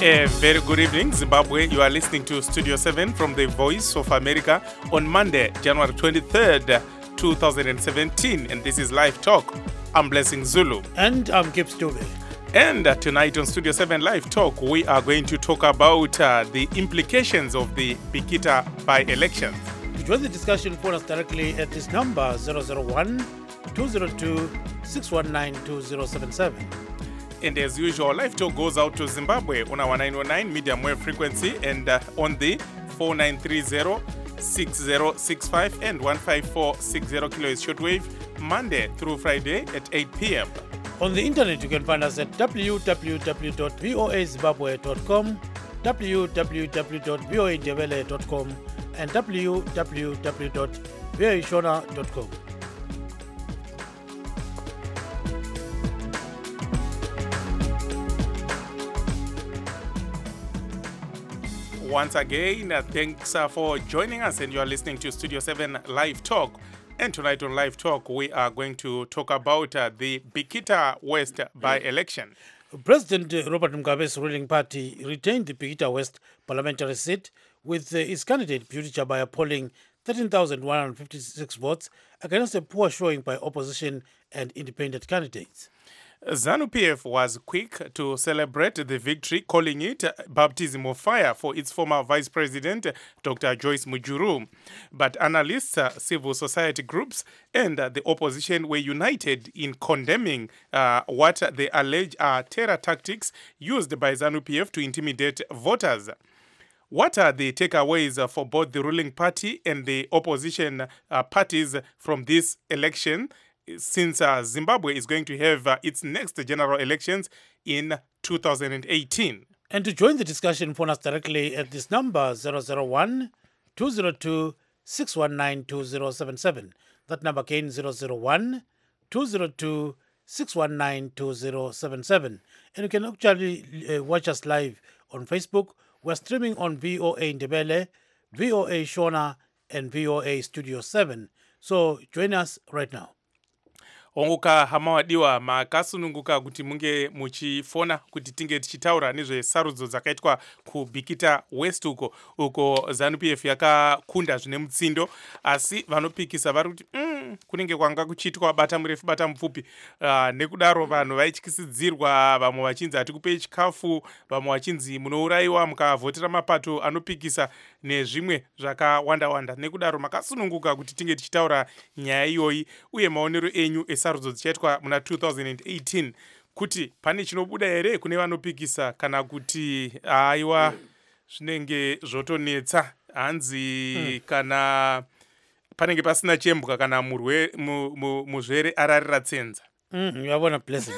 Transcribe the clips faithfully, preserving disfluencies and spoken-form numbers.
A very good evening, Zimbabwe. You are listening to Studio seven from the Voice of America on Monday, January twenty-third, twenty seventeen. And this is Live Talk. I'm Blessing Zulu. And I'm Kip Stube. And uh, tonight on Studio seven Live Talk, we are going to talk about uh, the implications of the Bikita by-election. To join the discussion, phone us directly at this number zero zero one, two zero two, six one nine, two zero seven seven. And as usual, Live Talk goes out to Zimbabwe on our nine oh nine medium wave frequency and uh, on the four nine three zero, six zero six five and one five four six zero kilohertz shortwave, Monday through Friday at eight p.m. On the internet, you can find us at w w w dot voa zimbabwe dot com, w w w dot voa ndebele dot com, and w w w dot voa shona dot com. Once again, uh, thanks uh, for joining us, and you are listening to Studio seven Live Talk. And tonight on Live Talk, we are going to talk about uh, the Bikita West by-election. President Robert Mugabe's ruling party retained the Bikita West parliamentary seat with uh, its candidate Beauty Chabaya polling thirteen thousand one hundred fifty-six votes against a poor showing by opposition and independent candidates. ZANU-P F was quick to celebrate the victory, calling it baptism of fire for its former vice president, Doctor Joyce Mujuru. But analysts, uh, civil society groups, and uh, the opposition were united in condemning uh, what they allege are terror tactics used by ZANU-P F to intimidate voters. What are the takeaways uh, for both the ruling party and the opposition uh, parties from this election, since uh, Zimbabwe is going to have uh, its next general elections in two thousand eighteen. And to join the discussion, phone us directly at this number zero zero one, two zero two, six one nine, two zero seven seven. That number again zero zero one, two zero two, six one nine, two zero seven seven. And you can actually uh, watch us live on Facebook. We're streaming on V O A Ndebele, V O A Shona, and V O A Studio seven. So join us right now. Onguka hama wadiwa makasununguka kuti munge muchifona kuti tinge tichitaura nezve sarudzo dzakaitwa ku Bikita West uko uko ZANU-P F yakakunda zvine mutsindo, asi vanopikisa vari kuti mm, kunenge kwanga kuchiitwa bata murefu bata mupfupi. Uh, nekudaro vanhu vaityisidzirwa, vamwe vachinzi hatikupei chikafu, vamwe vachinzi munourayiwa mukavhotera mapato anopikisa nezvimwe zvakawanda wanda. Nekudaro makasununguka kuti tinge tichitaura nyaya iyoyi uye maonero enyu esarudzo dzichaitwa muna two thousand eighteen, kuti pane chinobuda here kune vanopikisa kana kuti aiwa zvinenge zvotonetsa, hanzi hmm. kana panenge pasina chembwa kana murwe muzvere ararira tsenza. Mm, yabona blessing.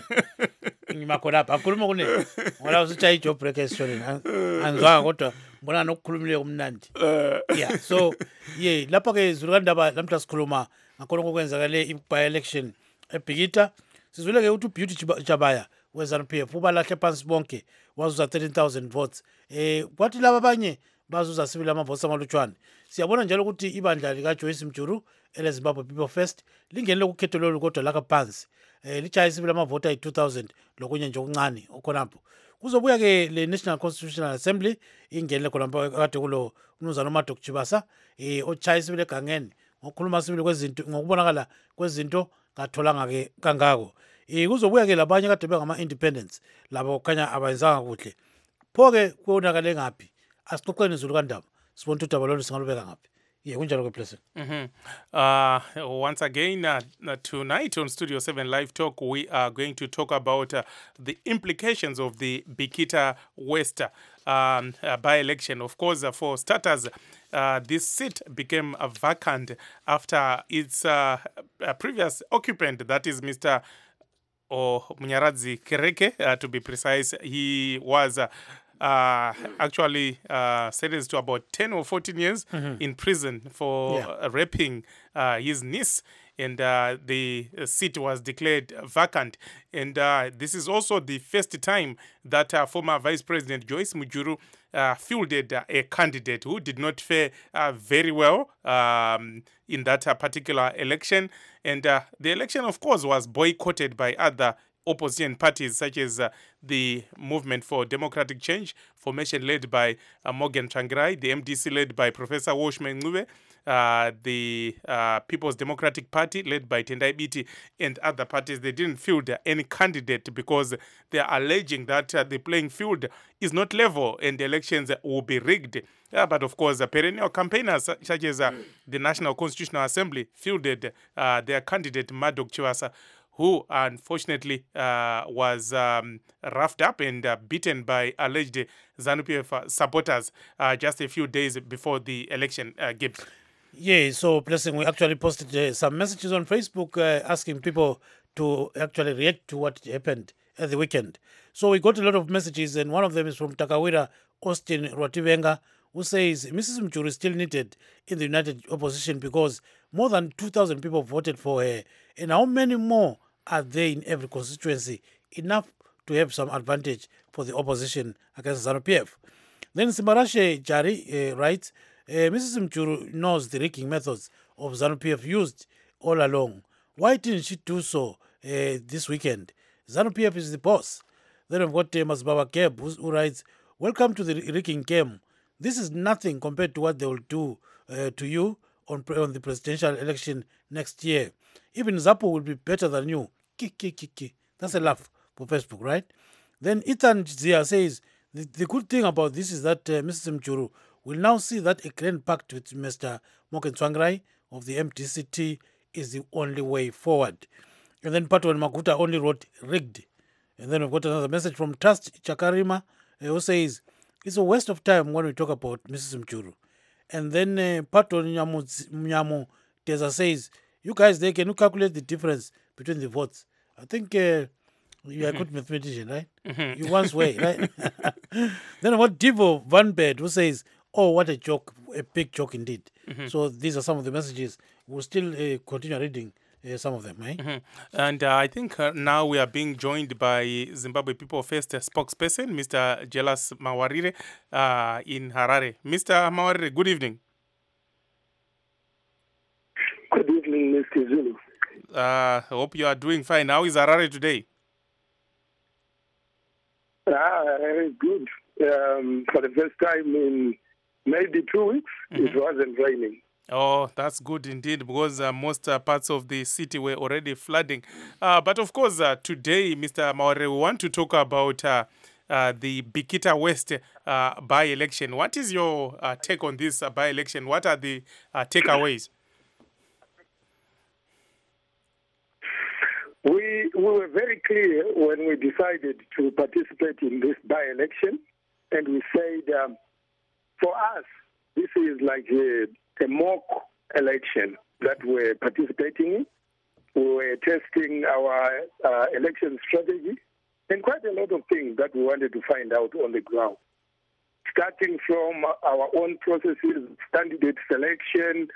Makona apa akhuluma kune ngola usichayi job breakation anzwa kodwa mbona nokukhulumile kumnandi. Yeah, so yeah, lapha ke zilukandaba lamhla sikhuluma ngakho okwenzakale by election eBikita. Sizwile ke uthi Beauty Chabaya we-ZANU-P F ubalahle phansi bonke wazuza thirteen thousand votes. Eh kwathi laba abanye bazuza sibili ama votes amalutshwane. Siyabona njalo ukuthi ibandla lika Joyce Mujuru ele Zimbabwe People First lingenele ukhetho lolu kodwa laka phansi. Eh lichaya sibili ama vote ayi two thousand lokunye nje okuncane okhonapho. Kuzobuya ke le National Constitutional Assembly ingenele khona kade kulo umnumzana uMadok Chibasa eh ochaya sibili egangeni ngokukhuluma sibili kwezinto ngokubonakala kwezinto ngatholanga ke kangako. Eh kuzobuya ke labanye kade bengama independents labo khanya abayenzanga kuhle. Pho ke kuonakale ngapi? Asixoxeni izulu kandaba. Sibona ukuthi udaba lolu singalubeka ngapi. Yeah, mm-hmm. uh, once again, uh, tonight on Studio seven Live Talk, we are going to talk about uh, the implications of the Bikita West um, uh, by-election. Of course, uh, for starters, uh, this seat became uh, vacant after its uh, uh, previous occupant, that is Mister Oh, Munyaradzi Kereke, uh, to be precise. He was uh, Uh, actually uh, sentenced to about ten or fourteen years mm-hmm. in prison for yeah. uh, raping uh, his niece, and uh, the seat was declared vacant. And uh, this is also the first time that uh, former Vice President Joyce Mujuru uh, fielded uh, a candidate who did not fare uh, very well um, in that uh, particular election. And uh, the election, of course, was boycotted by other opposition parties such as uh, the Movement for Democratic Change, formation led by uh, Morgan Tsvangirai, the M D C led by Professor Woshme Ncube, uh, the uh, People's Democratic Party led by Tendai Biti, and other parties. They didn't field any candidate because they are alleging that uh, the playing field is not level and the elections will be rigged. Uh, but of course, uh, perennial campaigners uh, such as uh, the National Constitutional Assembly fielded uh, their candidate, Madok Chiwasa, who unfortunately uh, was um, roughed up and uh, beaten by alleged ZANU-P F supporters uh, just a few days before the election. Uh, Gibbs. Yeah, so Blessing, we actually posted uh, some messages on Facebook uh, asking people to actually react to what happened at the weekend. So we got a lot of messages, and one of them is from Takawira Austin Rwativenga, who says Missus Mchuru is still needed in the United Opposition because more than two thousand people voted for her. And how many more are there in every constituency? Enough to have some advantage for the opposition against ZANU P F. Then Simbarashe Jari uh, writes, uh, Missus Mchuru knows the rigging methods of ZANU P F used all along. Why didn't she do so uh, this weekend? ZANU P F is the boss. Then we've got uh, Masbaba Keb, who, who writes, welcome to the rigging game. This is nothing compared to what they will do uh, to you on, pre- on the presidential election next year. Even Zapo will be better than you. Ki, ki, ki, ki. That's a laugh for Facebook, right? Then Ethan Zia says, the, the good thing about this is that uh, Missus Mchuru will now see that a grand pact with Mister Morgan Tsvangirai of the M D C T is the only way forward. And then Patwan Makuta only wrote rigged. And then we've got another message from Trust Chakarima, uh, who says, it's a waste of time when we talk about Missus Mchuru. And then uh, Patwan Nyamu Teza says, you guys there, can you calculate the difference between the votes? I think uh, you are a good mathematician, right? Mm-hmm. You once were, right? Then what Divo Van Bed, who says, oh, what a joke, a big joke indeed. Mm-hmm. So these are some of the messages. We'll still uh, continue reading uh, some of them, right? Mm-hmm. And uh, I think uh, now we are being joined by Zimbabwe People First uh, spokesperson, Mister Jelas Mawarire, uh, in Harare. Mister Mawarire, good evening. Good evening, Mister Zulu. I uh, hope you are doing fine. How is Harare today? Ah, good. Um, for the first time in maybe two weeks, mm-hmm. It wasn't raining. Oh, that's good indeed, because uh, most uh, parts of the city were already flooding. Uh, but of course, uh, today, Mister Mawarire, we want to talk about uh, uh, the Bikita West uh, by-election. What is your uh, take on this uh, by-election? What are the uh, takeaways? We, we were very clear when we decided to participate in this by-election, and we said, um, for us, this is like a, a mock election that we're participating in. We were testing our uh, election strategy and quite a lot of things that we wanted to find out on the ground. Starting from our own processes, candidate selection,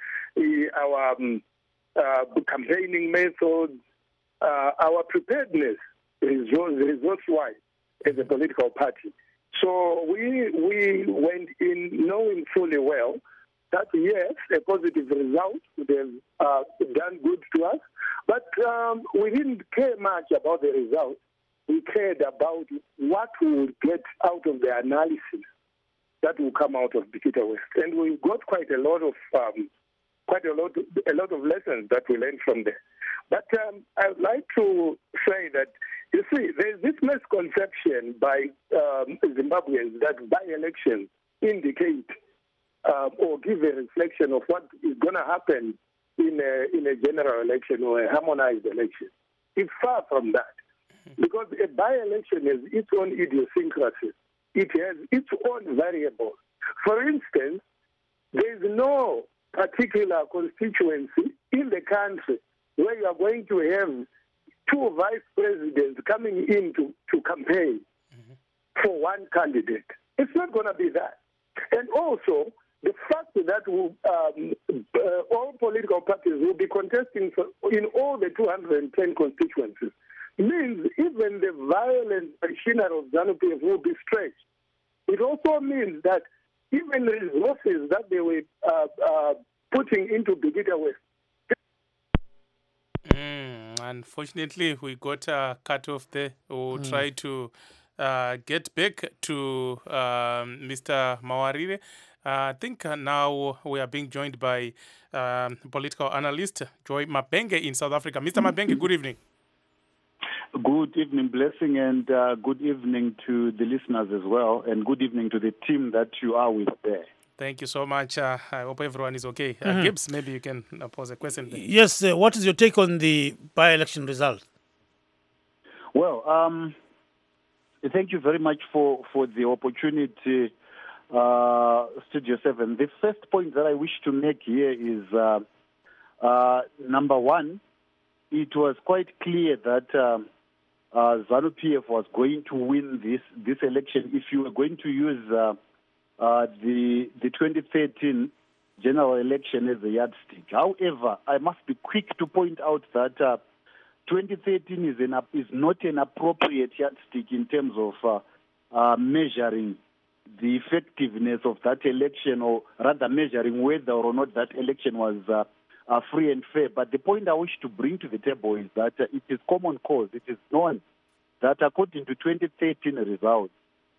our um, uh, campaigning methods, Uh, our preparedness resource, resource-wise as a political party. So we we went in knowing fully well that, yes, a positive result would have uh, done good to us, but um, we didn't care much about the result. We cared about what we would get out of the analysis that will come out of Bikita West. And we got quite a lot of um, quite a lot, a lot of lessons that we learned from there. But um, I would like to say that, you see, there's this misconception by um, Zimbabweans that by-elections indicate uh, or give a reflection of what is going to happen in a, in a general election or a harmonized election. It's far from that, because a by-election has its own idiosyncrasy. It has its own variables. For instance, there's no particular constituency in the country where you are going to have two vice presidents coming in to, to campaign mm-hmm. for one candidate. It's not going to be that. And also, the fact that we'll, um, uh, all political parties will be contesting for, in all the two hundred ten constituencies means even the violent machinery of ZANU-P F will be stretched. It also means that even resources that they were uh, uh, putting into Bikita West. Mm, Unfortunately, we got uh, cut off there. We'll mm. try to uh, get back to um, Mister Mawarire. Uh, I think uh, now we are being joined by um, political analyst Joy Mabenge in South Africa. Mister Mabenge, good evening. Good evening, Blessing, and uh, good evening to the listeners as well, and good evening to the team that you are with there. Thank you so much. Uh, I hope everyone is okay. Uh, mm-hmm. Gibbs, maybe you can uh, pose a question there. Yes, uh, what is your take on the by-election result? Well, um, thank you very much for, for the opportunity, uh, Studio seven. The first point that I wish to make here is, uh, uh, number one, it was quite clear that uh, uh, ZANU-P F was going to win this, this election if you were going to use uh, uh, the, the twenty thirteen general election as a yardstick. However, I must be quick to point out that uh, twenty thirteen is, an, is not an appropriate yardstick in terms of uh, uh, measuring the effectiveness of that election, or rather measuring whether or not that election was uh, uh, free and fair. But the point I wish to bring to the table is that uh, it is common cause. It is known that according to twenty thirteen results,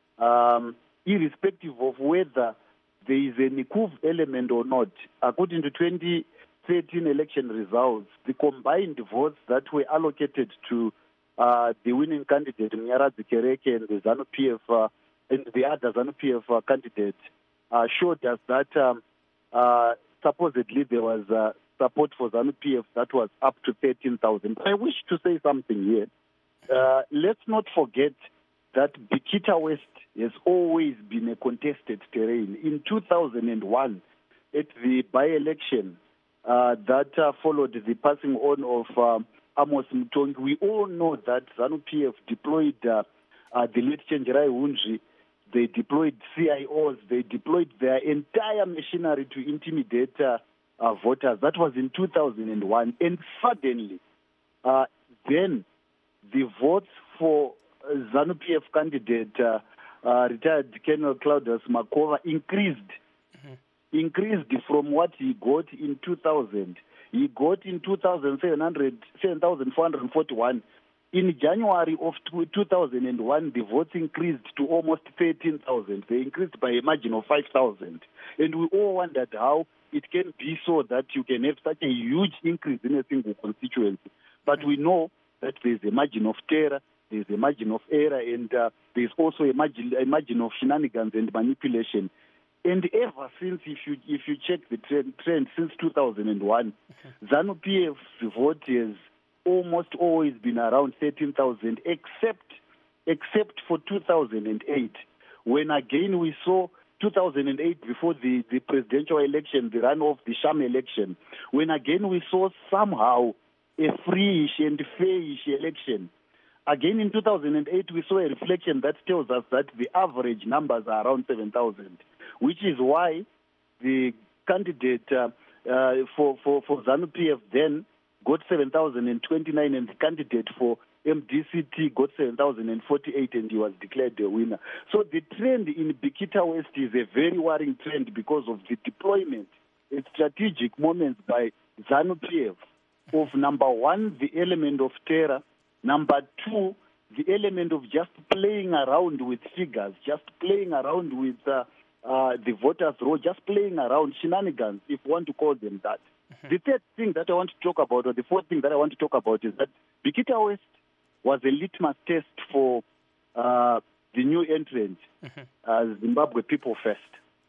um, irrespective of whether there is an coup element or not, according to twenty thirteen election results, the combined votes that were allocated to uh, the winning candidate, Mnyaradzi Kereke, and the ZANU-P F, uh, and the other ZANU-P F uh, candidate, uh, showed us that um, uh, supposedly there was uh, support for ZANU-P F that was up to thirteen thousand. I wish to say something here. Uh, let's not forget that Bikita West has always been a contested terrain. In two thousand one, at the by-election uh, that uh, followed the passing on of um, Amos Mtongi, we all know that ZANU-P F deployed uh, uh, the late Chenjerai Hunji, they deployed C I Os, they deployed their entire machinery to intimidate uh, uh, voters. That was in two thousand one. And suddenly, uh, then the votes for uh, ZANU-P F candidate, uh, uh, retired Colonel Claudius Makova, increased. Mm-hmm. Increased from what he got in two thousand. He got in two thousand seven thousand four hundred forty-one. In January of two thousand one, the votes increased to almost thirteen thousand. They increased by a margin of five thousand. And we all wondered how it can be so that you can have such a huge increase in a single constituency. But we know that there's a margin of terror, there's a margin of error, and uh, there's also a margin, a margin of shenanigans and manipulation. And ever since, if you if you check the trend, trend since two thousand one, okay. ZANU-P F's vote has almost always been around thirteen thousand, except except for two thousand eight, when again we saw two thousand eight, before the, the presidential election, the runoff, the sham election, when again we saw somehow a free-ish and fair-ish election. Again in two thousand eight, we saw a reflection that tells us that the average numbers are around seven thousand, which is why the candidate uh, uh, for, for, for ZANU-P F then got seven thousand twenty-nine, and the candidate for M D C T got seven thousand forty-eight, and he was declared the winner. So the trend in Bikita West is a very worrying trend because of the deployment at strategic moments by ZANU-P F of, number one, the element of terror, number two, the element of just playing around with figures, just playing around with uh, uh, the voters' roll, just playing around shenanigans, if you want to call them that. The third thing that I want to talk about, or the fourth thing that I want to talk about, is that Bikita West was a litmus test for uh, the new entrant, mm-hmm. uh, Zimbabwe People First.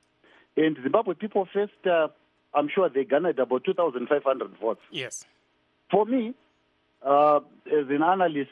And Zimbabwe People First, uh, I'm sure they garnered about two thousand five hundred votes. Yes. For me, uh, as an analyst,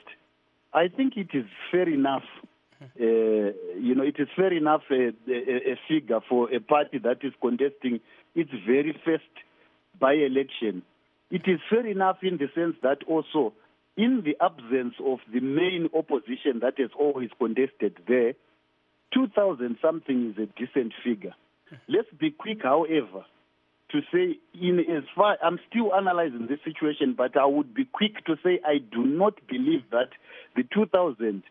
I think it is fair enough. Uh, you know, it is fair enough a, a, a figure for a party that is contesting its very first by-election. It is fair enough in the sense that also, in the absence of the main opposition that has always contested there, two thousand something is a decent figure. Let's be quick, however, to say, in as far, I'm still analyzing this situation, but I would be quick to say I do not believe that the two thousand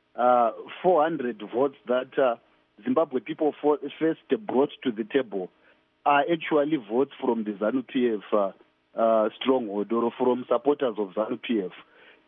four hundred votes that uh, Zimbabwe People First brought to the table are actually votes from the ZANU-P F uh, uh, stronghold, or from supporters of ZANU-P F.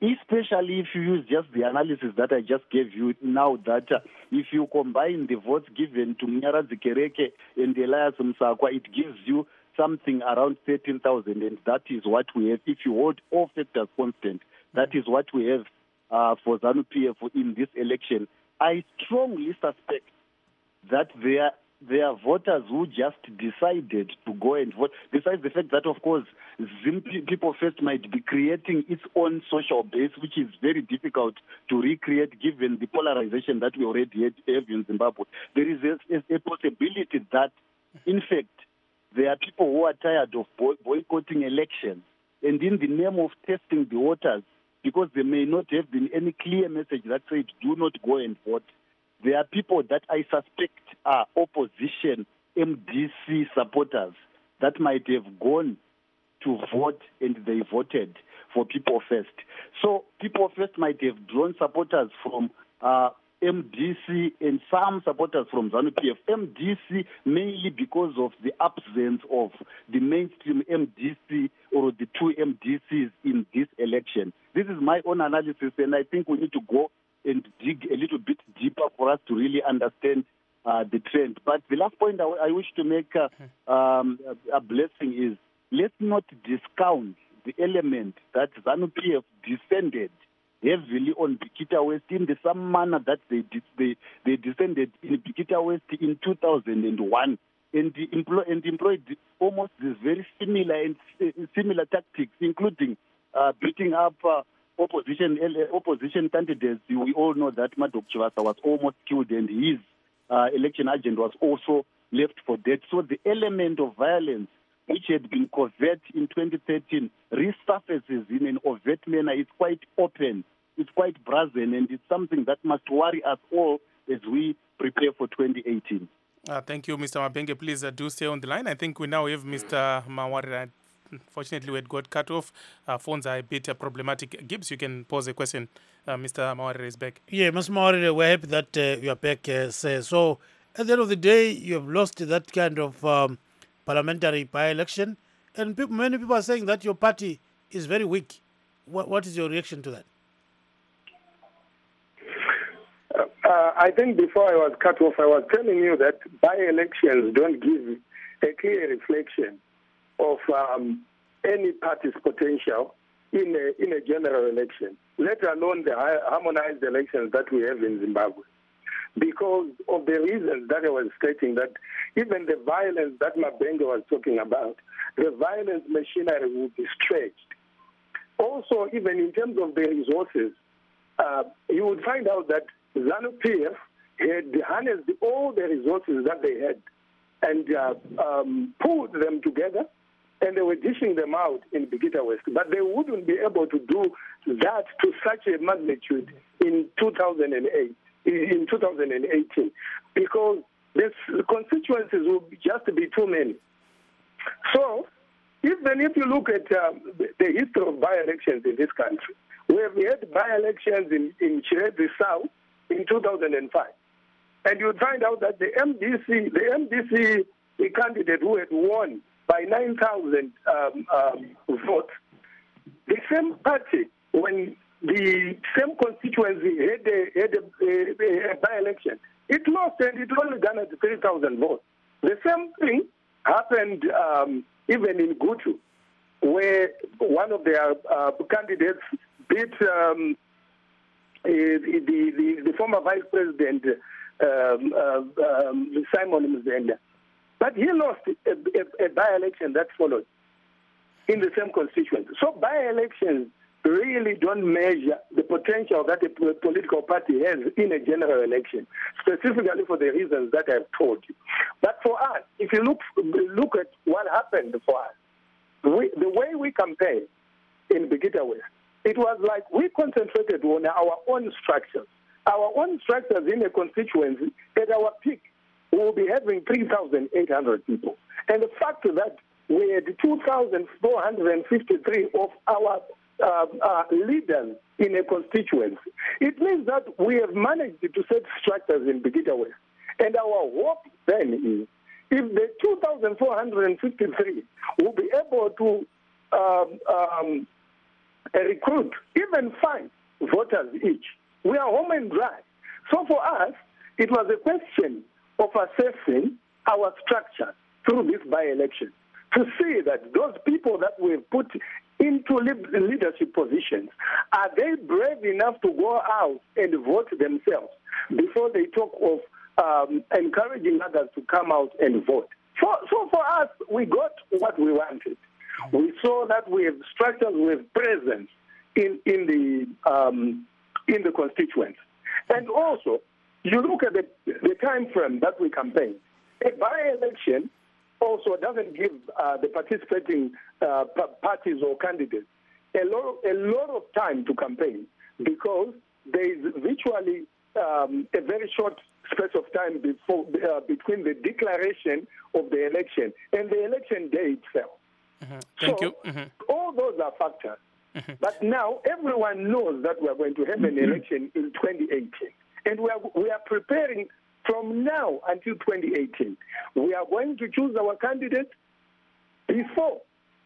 especially if you use just the analysis that I just gave you now, that uh, if you combine the votes given to Mnyaradzi Kereke and Elias Msakwa, it gives you something around thirteen thousand, and that is what we have. If you hold all factors constant, that is what we have uh, for ZANU-P F in this election. I strongly suspect that there there are voters who just decided to go and vote, besides the fact that, of course, Zim People First might be creating its own social base, which is very difficult to recreate given the polarization that we already have in Zimbabwe. There is a, a possibility that, in fact, there are people who are tired of boy- boycotting elections, and in the name of testing the waters, because there may not have been any clear message that said, do not go and vote, there are people that I suspect are opposition M D C supporters that might have gone to vote, and they voted for People First. So People First might have drawn supporters from uh, M D C and some supporters from ZANU-P F. M D C mainly because of the absence of the mainstream M D C or the two M D Cs in this election. This is my own analysis, and I think we need to go and dig a little bit deeper for us to really understand uh, the trend. But the last point I, I wish to make uh, um, a, a blessing is, let's not discount the element that ZANU-P F descended heavily on Bikita West in the same manner that they did, they, they descended in Bikita West in two thousand one, and, the employ, and employed almost these very similar and uh, similar tactics, including uh, beating up uh, opposition opposition candidates. We all know that Madok Chivasa was almost killed, and his uh, election agent was also left for dead. So the element of violence, which had been covert in twenty thirteen, resurfaces in an overt manner. It's quite open, it's quite brazen, and it's something that must worry us all as we prepare for twenty eighteen. Uh, thank you, Mister Mabenge. Please uh, do stay on the line. I think we now have Mister Mawarire. Unfortunately, we had got cut off. Uh, phones are a bit uh, problematic. Gibbs, you can pose a question. Uh, Mister Mawarire is back. Yeah, Mister Mawarire, we're happy that uh, you are back. Uh, sir. So, at the end of the day, you have lost that kind of um, parliamentary by-election, and people, many people are saying that your party is very weak. What, what is your reaction to that? Uh, uh, I think before I was cut off, I was telling you that by-elections don't give a clear reflection of um, any party's potential in a, in a general election, let alone the harmonized elections that we have in Zimbabwe. Because of the reasons that I was stating, that even the violence that Mabenge was talking about, the violence machinery will be stretched. Also, even in terms of the resources, uh, you would find out that ZANU-P F had harnessed all the resources that they had and uh, um, pulled them together, and they were dishing them out in Bikita West. But they wouldn't be able to do that to such a magnitude in two thousand eight, in two thousand eighteen, because the constituencies will just be too many. So, even if you look at um, the history of by-elections in this country, we have had by-elections in, in Chiredzi South in two thousand five. And you find out that the M D C, the M D C the candidate who had won by nine thousand um, um, votes, the same party, when the same constituency had a, had a, a, a by-election, it lost, and it only garnered three thousand votes. The same thing happened um, even in Gutu, where one of their uh, candidates beat um, the, the, the former vice president, um, uh, um, Simon Mzenda. But he lost a, a, a by-election that followed in the same constituency. So by-elections really don't measure the potential that a political party has in a general election, specifically for the reasons that I've told you. But for us, if you look look at what happened for us, we, the way we campaigned in Bikita West, it was like we concentrated on our own structures. Our own structures in a constituency, at our peak, we will be having three thousand eight hundred people. And the fact that we had two thousand four hundred fifty-three of our uh, uh, leaders in a constituency, it means that we have managed to set structures in Bikita West. And our hope then is, if the two thousand four hundred fifty-three will be able to um, um, uh, recruit even five voters each. We are home and dry. So for us, it was a question of assessing our structure through this by-election to see that those people that we've put into leadership positions, are they brave enough to go out and vote themselves before they talk of um, encouraging others to come out and vote? So, so for us, we got what we wanted. We saw that we have structures with presence in, in, the, um, in the constituents. And also, you look at the, the time frame that we campaign. A by-election also doesn't give uh, the participating uh, parties or candidates a lot, a lot of time to campaign, because there is virtually um, a very short space of time before, uh, between the declaration of the election and the election day itself. Mm-hmm. Thank so you. Mm-hmm. all those are factors. Mm-hmm. But now everyone knows that we are going to have an election in twenty eighteen. And we are, we are preparing from now until twenty eighteen. We are going to choose our candidates before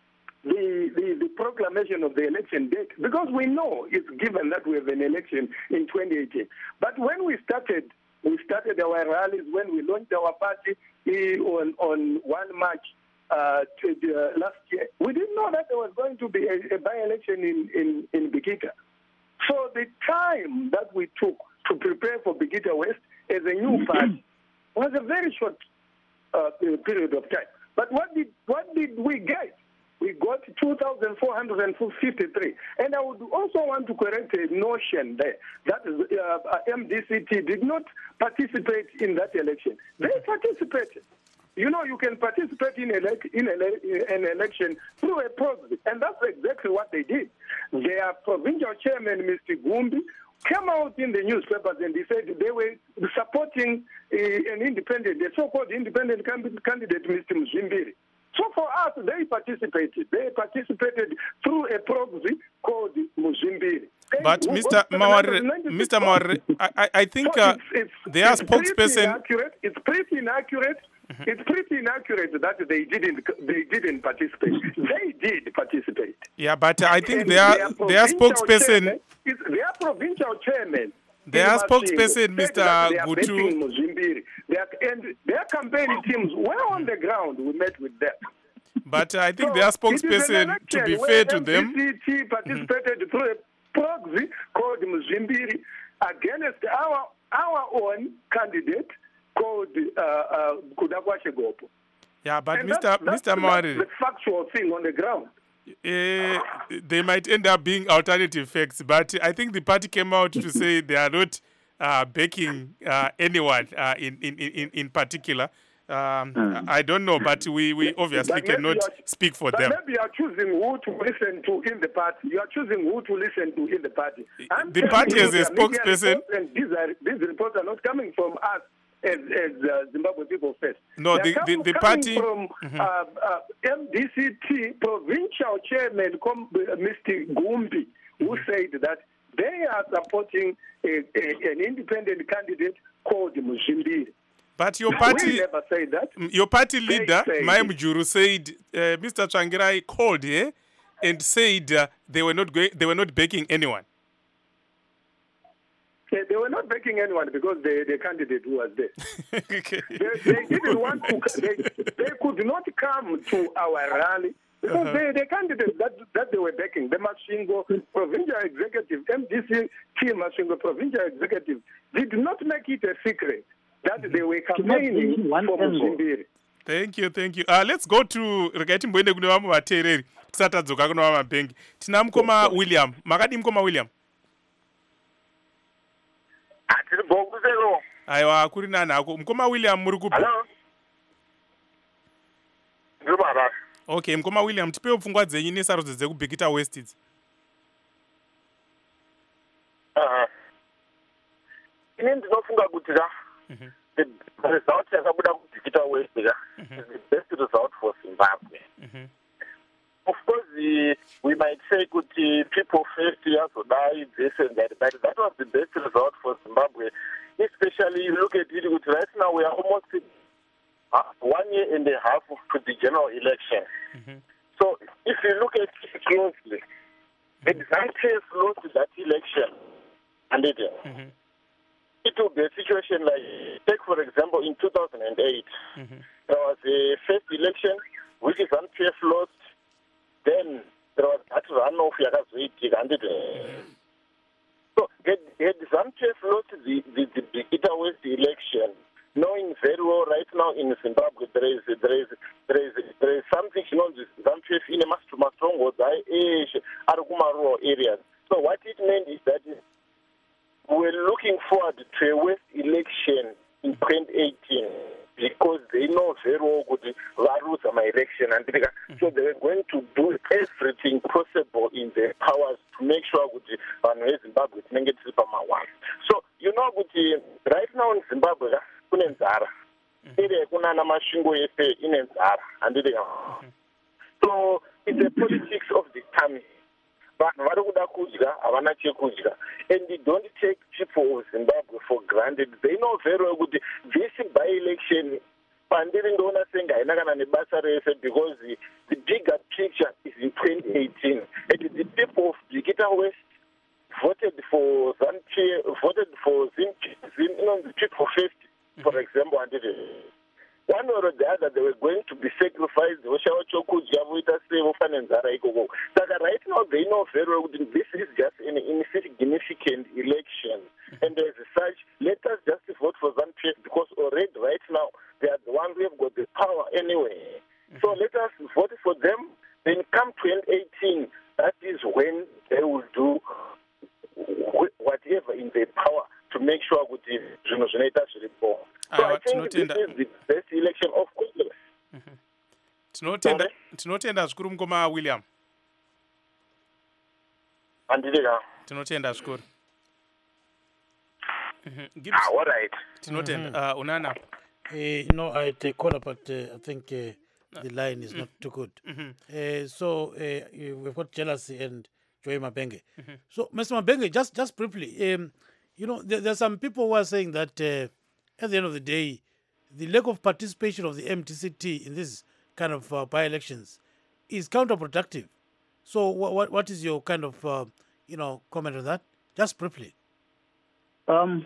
the, the, the proclamation of the election date, because we know it's given that we have an election in twenty eighteen. But when we started, we started our rallies, when we launched our party on, on first of March uh, to the, uh, last year, we didn't know that there was going to be a, a by-election in, in, in Bikita. So the time that we took to prepare for Bikita West as a new party was a very short uh, period of time. But what did what did we get? We got two thousand four hundred fifty-three. And I would also want to correct a notion there that uh, M D C T did not participate in that election. They participated. You know, you can participate in, elect, in ele an election through a proxy, and that's exactly what they did. Their provincial chairman, Mister Gumbi, came out in the newspapers and he said they were supporting uh, an independent, a so-called independent candidate, Mister Mzimbiri. So for us, they participated. They participated through a proxy called Mzimbiri. But Mister Mawar, Mister Mawar, I, I think so uh, it's, it's, their it's spokesperson. Pretty inaccurate. It's pretty inaccurate. Mm-hmm. It's pretty inaccurate that they didn't. They didn't participate. They did participate. Yeah, but I think and their their, their spokesperson. Chairman, their provincial chairman. Their spokesperson, Mister Gutu. Their, and their campaign teams were on the ground. We met with them. But I think so their spokesperson, to be fair to them, M D C T participated mm-hmm. through a proxy called Mzimbiri against our our own candidate called uh, uh, Kudakwa Shegopo. Yeah, but and Mister That's, that's, Mister Mawari, the factual thing on the ground. Uh, they might end up being alternative facts, but I think the party came out to say they are not uh, backing uh, anyone uh, in, in, in, in particular. Um, mm. I don't know, but we, we obviously cannot are, speak for but them. Maybe you are choosing who to listen to in the party. You are choosing who to listen to in the party. I'm the party has a spokesperson. And these, are, these reports are not coming from us as, as uh, Zimbabwe People First. No, the, the, the party... from mm-hmm. uh, uh, M D C T provincial chairman, Mister Gumbi, who mm-hmm. said that they are supporting a, a, an independent candidate called Mzimbiri. But your party, we never say that. Your party leader, Maya Mujuru, said uh, Mister Tsvangirai called here and said uh, they were not going, they were not backing anyone. They, they were not backing anyone because the, the candidate who was there. okay. they, they didn't want to. They, they could not come to our rally because uh-huh. the, the candidate that that they were backing, the Masvingo provincial executive, M D C T Masvingo provincial executive, did not make it a secret that they were campaigning for Mzimbiri. Thank you, thank you. Uh, let's go to Regati Mbwende kune vamu vateereri tisatadzoka kuno vamapengi. Tina mukoma William. Makadi mukoma William? Atiri bokuzero. Aiwa kuri nani ako. Mukoma William muri kupi? Hello. Ndiri baba. Okay, mukoma William tipewo pfungwa dzenyu nesarudzo dzekubhikita West idzi. Aha. Ini ndinofunga kuti ka Mm-hmm. The result yakabuda kubhikita West ka mm-hmm. is the best result for Zimbabwe. Mm-hmm. Of course, uh, we might say that uh, people first years or die this and that, but that was the best result for Zimbabwe. Especially you look at it right now, we are almost uh, one year and a half to the general election. Mm-hmm. So if you look at it closely, Had ZANU-P F lost that election, and it, Mhm. it will be a situation like, take for example, in two thousand eight, Mhm. there was a first election which ZANU-P F lost, then there was that runoff yakazoitika, and it. So had, had ZANU-P F lost the, the, the Bikita West election, knowing very well right now in Zimbabwe there is there is there is there is something known as ZANU-P F in a master strongholds are rural areas. So what it meant is that we're looking forward to a West election in twenty eighteen because they know very well good lose my election, and so they're going to do everything possible in their powers to make sure that Zimbabwe is negative one. So you know that right now in Zimbabwe kunenzara ere kunana mashingo ese inenzara andide so it's a politics of the time. Vanhu vari kuda kudya havana chekudya, and they don't take people of Zimbabwe for granted. They know very well that this by-election pandiri ndoona senge haina kana nebasa rese because the, the bigger picture is in twenty eighteen, and the people of Bikita West voted for ZANU-P F, voted for Zim, Zim, you know, the people first, for example, and one or the other they were going to be sacrificed. So right now they know very well that this is just an insignificant election, and as such, let us just vote for ZANU-P F because already right now they are the ones who have got the power anyway. So let us vote for them. Then come twenty eighteen, that is when they will do whatever in their power to make sure that the Zvinozvinoita zviripo. So I think this is the best election of Congress. Tinotenda tinotenda zvikuru mukoma William. Andika. Tinotenda zvikuru. Ah, all right. Tinotenda uh, unana. Uh, you know, I had a caller, but uh, I think uh, the line is not too good. Uh, so uh, we've got Jealousy and Joy Mabenge. So, Mister Mabenge, just just briefly, um, you know, there, there are some people who are saying that uh, at the end of the day, the lack of participation of the M T C T in this kind of uh, by-elections is counterproductive. So, what what, what is your kind of uh, you know comment on that? Just briefly. Um.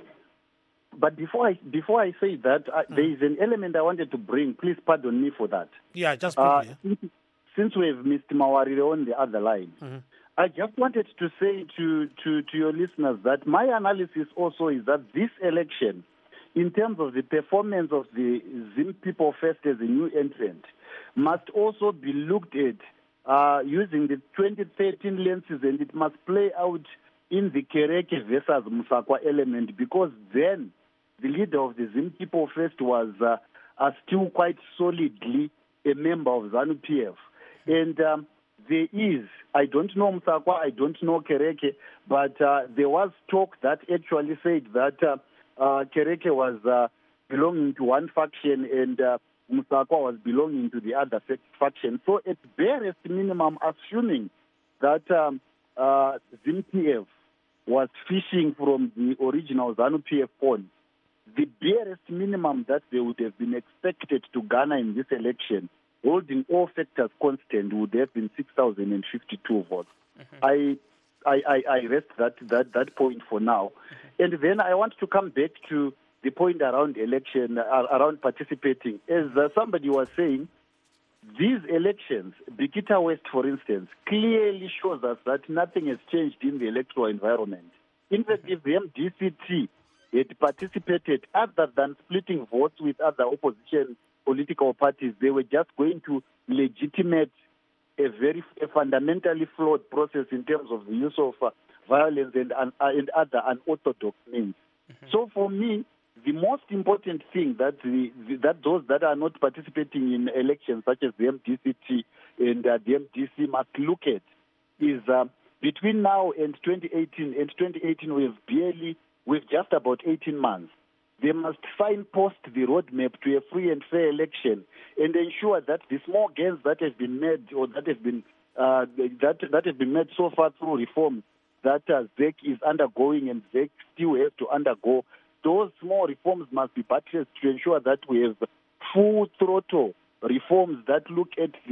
But before I before I say that, uh, mm. there is an element I wanted to bring. Please pardon me for that. Yeah, just briefly. Uh, since, since we have Mister Mawarire on the other line, mm-hmm. I just wanted to say to, to, to your listeners that my analysis also is that this election, in terms of the performance of the Zim People First as a new entrant, must also be looked at uh, using the twenty thirteen lenses, and it must play out in the Kereke versus Musakwa element, because then the leader of the Zim People First was uh, uh, still quite solidly a member of ZANU-P F. And um, there is, I don't know Musakwa, I don't know Kereke, but uh, there was talk that actually said that uh, uh, Kereke was uh, belonging to one faction and uh, Musakwa was belonging to the other faction. So at barest minimum, assuming that um, uh, Zim P F was fishing from the original ZANU-P F pond, the barest minimum that they would have been expected to garner in this election, holding all factors constant, would have been six thousand fifty-two votes. Mm-hmm. I, I, I rest that, that, that point for now. Mm-hmm. And then I want to come back to the point around election, uh, around participating. As uh, somebody was saying, these elections, Bikita West, for instance, clearly shows us that nothing has changed in the electoral environment. In fact, if the M D C T had participated other than splitting votes with other opposition political parties, they were just going to legitimate a very a fundamentally flawed process in terms of the use of uh, violence and, and, and other unorthodox means. Mm-hmm. So for me, the most important thing that the, the, that those that are not participating in elections, such as the M D C T and uh, the M D C, must look at is uh, between now and twenty eighteen. And twenty eighteen, we have barely, we've just about eighteen months. They must signpost the roadmap to a free and fair election and ensure that the small gains that have been made or that have been uh, that that have been made so far through reforms that uh, Z E C is undergoing and Z E C still has to undergo, those small reforms must be buttressed to ensure that we have full throttle reforms that look at the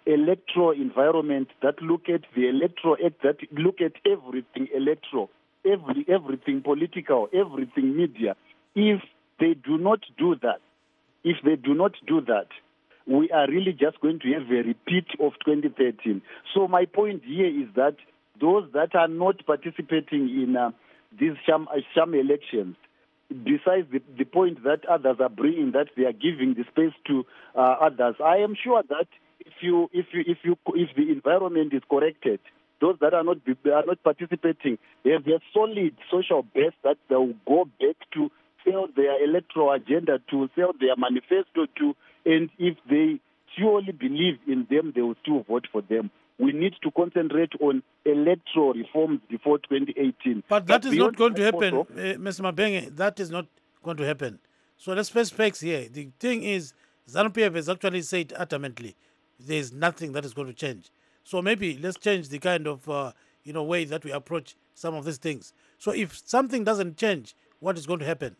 electoral environment, that look at the electoral act, that look at everything electoral, every everything political, everything media. If they do not do that, if they do not do that, we are really just going to have a repeat of twenty thirteen. So my point here is that those that are not participating in uh, these sham, uh, sham elections, besides the, the point that others are bringing, that they are giving the space to uh, others, I am sure that if you, if you, if you, if the environment is corrected, those that are not are not participating, they have a solid social base that they will go back to sell their electoral agenda, to sell their manifesto to, and if they truly believe in them, they will still vote for them. We need to concentrate on electoral reforms before twenty eighteen. But that But is not beyond going to that happen, also- uh, Mister Mabenge. That is not going to happen. So let's face facts here. The thing is, ZANU-P F has actually said adamantly, there is nothing that is going to change. So maybe let's change the kind of uh, you know way that we approach some of these things. So if something doesn't change, what is going to happen?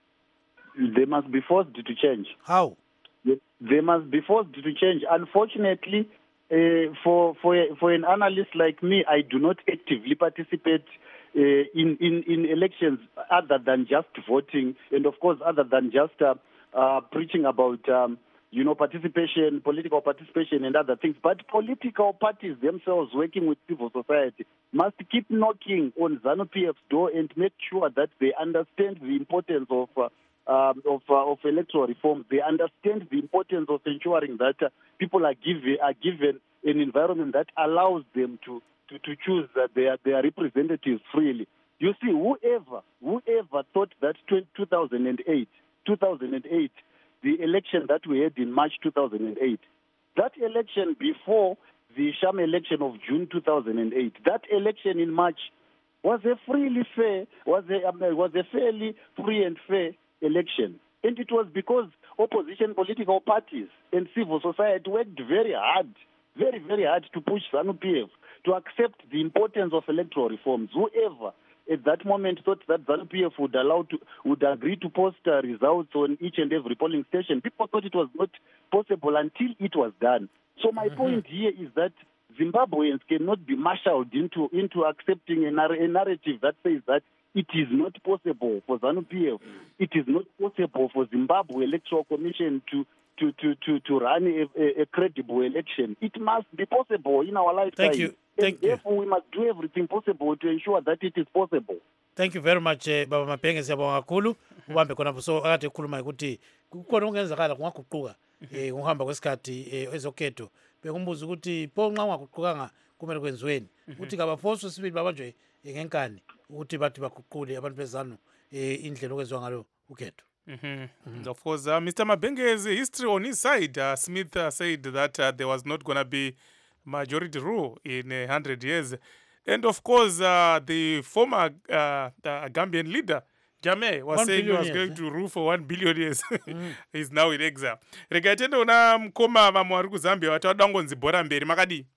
They must be forced to change. How? They must be forced to change. Unfortunately, uh, for for a, for an analyst like me, I do not actively participate uh, in, in in elections other than just voting, and of course, other than just uh, uh, preaching about um, you know participation, political participation, and other things. But political parties themselves, working with civil society, must keep knocking on ZANU-P F's door and make sure that they understand the importance of. Uh, Um, of, uh, of electoral reform. They understand the importance of ensuring that uh, people are given are given an environment that allows them to to, to choose uh, their their representatives freely. You see, whoever whoever thought that two thousand eight, two thousand eight, the election that we had in March two thousand eight, that election before the sham election of June two thousand eight, that election in March was a freely fair, was a um, was a fairly free and fair election. And it was because opposition political parties and civil society worked very hard, very, very hard to push ZANU-P F to accept the importance of electoral reforms. Whoever at that moment thought that ZANU-P F would allow to would agree to post uh, results on each and every polling station, people thought it was not possible until it was done. So my mm-hmm. point here is that Zimbabweans cannot be marshaled into into accepting a, nar- a narrative that says that it is not possible for ZANU-P F, it is not possible for Zimbabwe Electoral Commission to to to to, to run a, a, a credible election. It must be possible in our lifetime. Thank you. Thank and therefore, you. we must do everything possible to ensure that it is possible. Thank you very much, uh, Baba Mapenge. Siyabonga kakhulu ubambe khona so akade ekhuluma ukuthi kukhona okungenzakala kungaguquka eh ngokuhamba kwesikhathi ezokhetho. Bekumbuza ukuthi pho nxa ungaguqukanga kumele kwenziweni. Uthi kabafoswe sibili babanjwe ngenkani ukuthi bathi baguqule abantu bezanu eh indlela okwenziwa ngalo ukhetho. Mm-hmm. Mm-hmm. Of course, uh, Mister Mabenge's history on his side, uh, Smith uh, said that uh, there was not going to be majority rule in a uh, hundred years. And of course, uh, the former uh, the Gambian leader, Jammeh, was one saying he was years, going eh? to rule for one billion years. Mm-hmm. He's now in exile. Regatendo una mkoma vamwe vari kuZambia vati vada kungonzi bhora mberi makadi.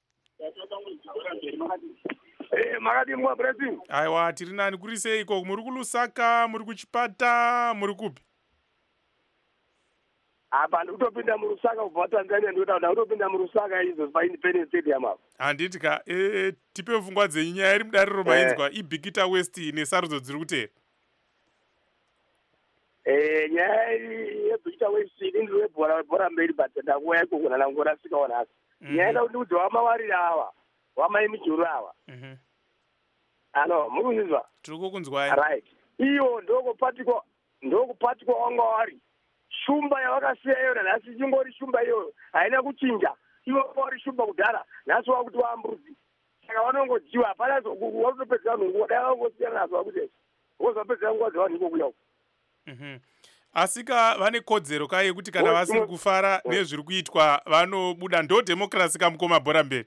Eh makadi mwa president. Aiwa tiri nani kuri seiko muri kuLusaka, muri kuChipata, muri kupi? Apa ndikutopinda muRusaka kubva Tanzania ndoda ndikutopinda muRusaka izvo pa Independence Stadium apa. Handiti ka eh tipe pfungwa dzenyu nyaya iri mudariro mainzwa iBikita West nesarudzo dziri kutera. Eh nyaya yeBikita West indiro bhora bhora mberi but ndakuya iko kuna nangora sika onasi. Nyaya ndikuti kuti wamawarira awa, wamaimijuru awa. Mhm. Ano, mukunzwa? Tiri kukunzwai. Right. Iyo ndoko patiko ndoko patiko wanga wari. Shumba yavakasiya yona nhasi chingori shumba iyoyo haina kuchinja. Ivo vari shumba kudhara nhasi wakuti wambudzi. Saka vanongodziwa hapana wakutopedza nhungu dai vangosiyana nazo vakutesi. Wozopedza nguva dzevanhu ikokuya uko. Mhm. Asika vane kodzero kai yekuti kana vasiri kufara nezviri kuitwa vanobuda ndo democracy kamukoma bhora mberi.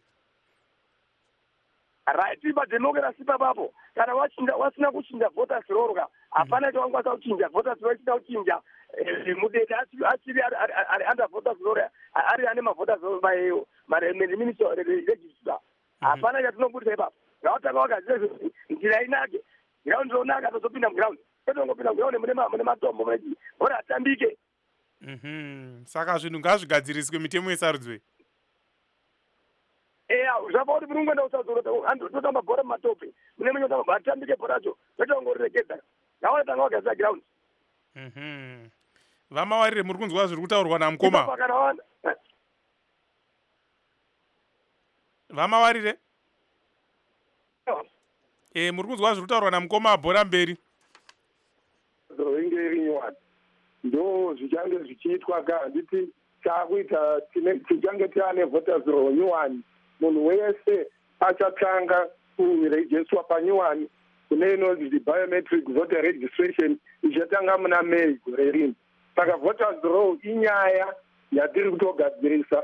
Right, iba democracy papapo. Kana wachinja wasina kuchinja voters roll ka hapana chawangwasa kuchinja voters vachida kuchinja mudede asiri ari under voters roll ari ane mavoters roll bayo mari minister register hapana chatinobudisa ipapo ngautanga wakaziva njira inake ground ronaka tozopinda muground totongopinda muground mune mune matombo mune bora atambike. Mhm. Saka zvinhu ngazvigadziriswe mitemo yesarudzwe. eya zvava kuti murungwenda usazorota andototamba bhora mumatope mune munye kutamba vatambike bhoracho zvatangoriregedza yawanatanga wagadzira ground Mhm. Vamawarire muri kunzwa zviri kutaurwa namukoma. pakarawana Vamawarire? Eh, muri kunzwa zviri kutaurwa namukoma bhora mberi. ringe rinyowani ndo zvichange zvichiitwa ka handiti taakuita tichange taane voters roll nyuwani munhu wese achatanga kurejeswa panyuwani kune inonzi biometric voter registration ichatanga muna May gore rino. Saka voters roll inyaya yatiri kutogadzirisa.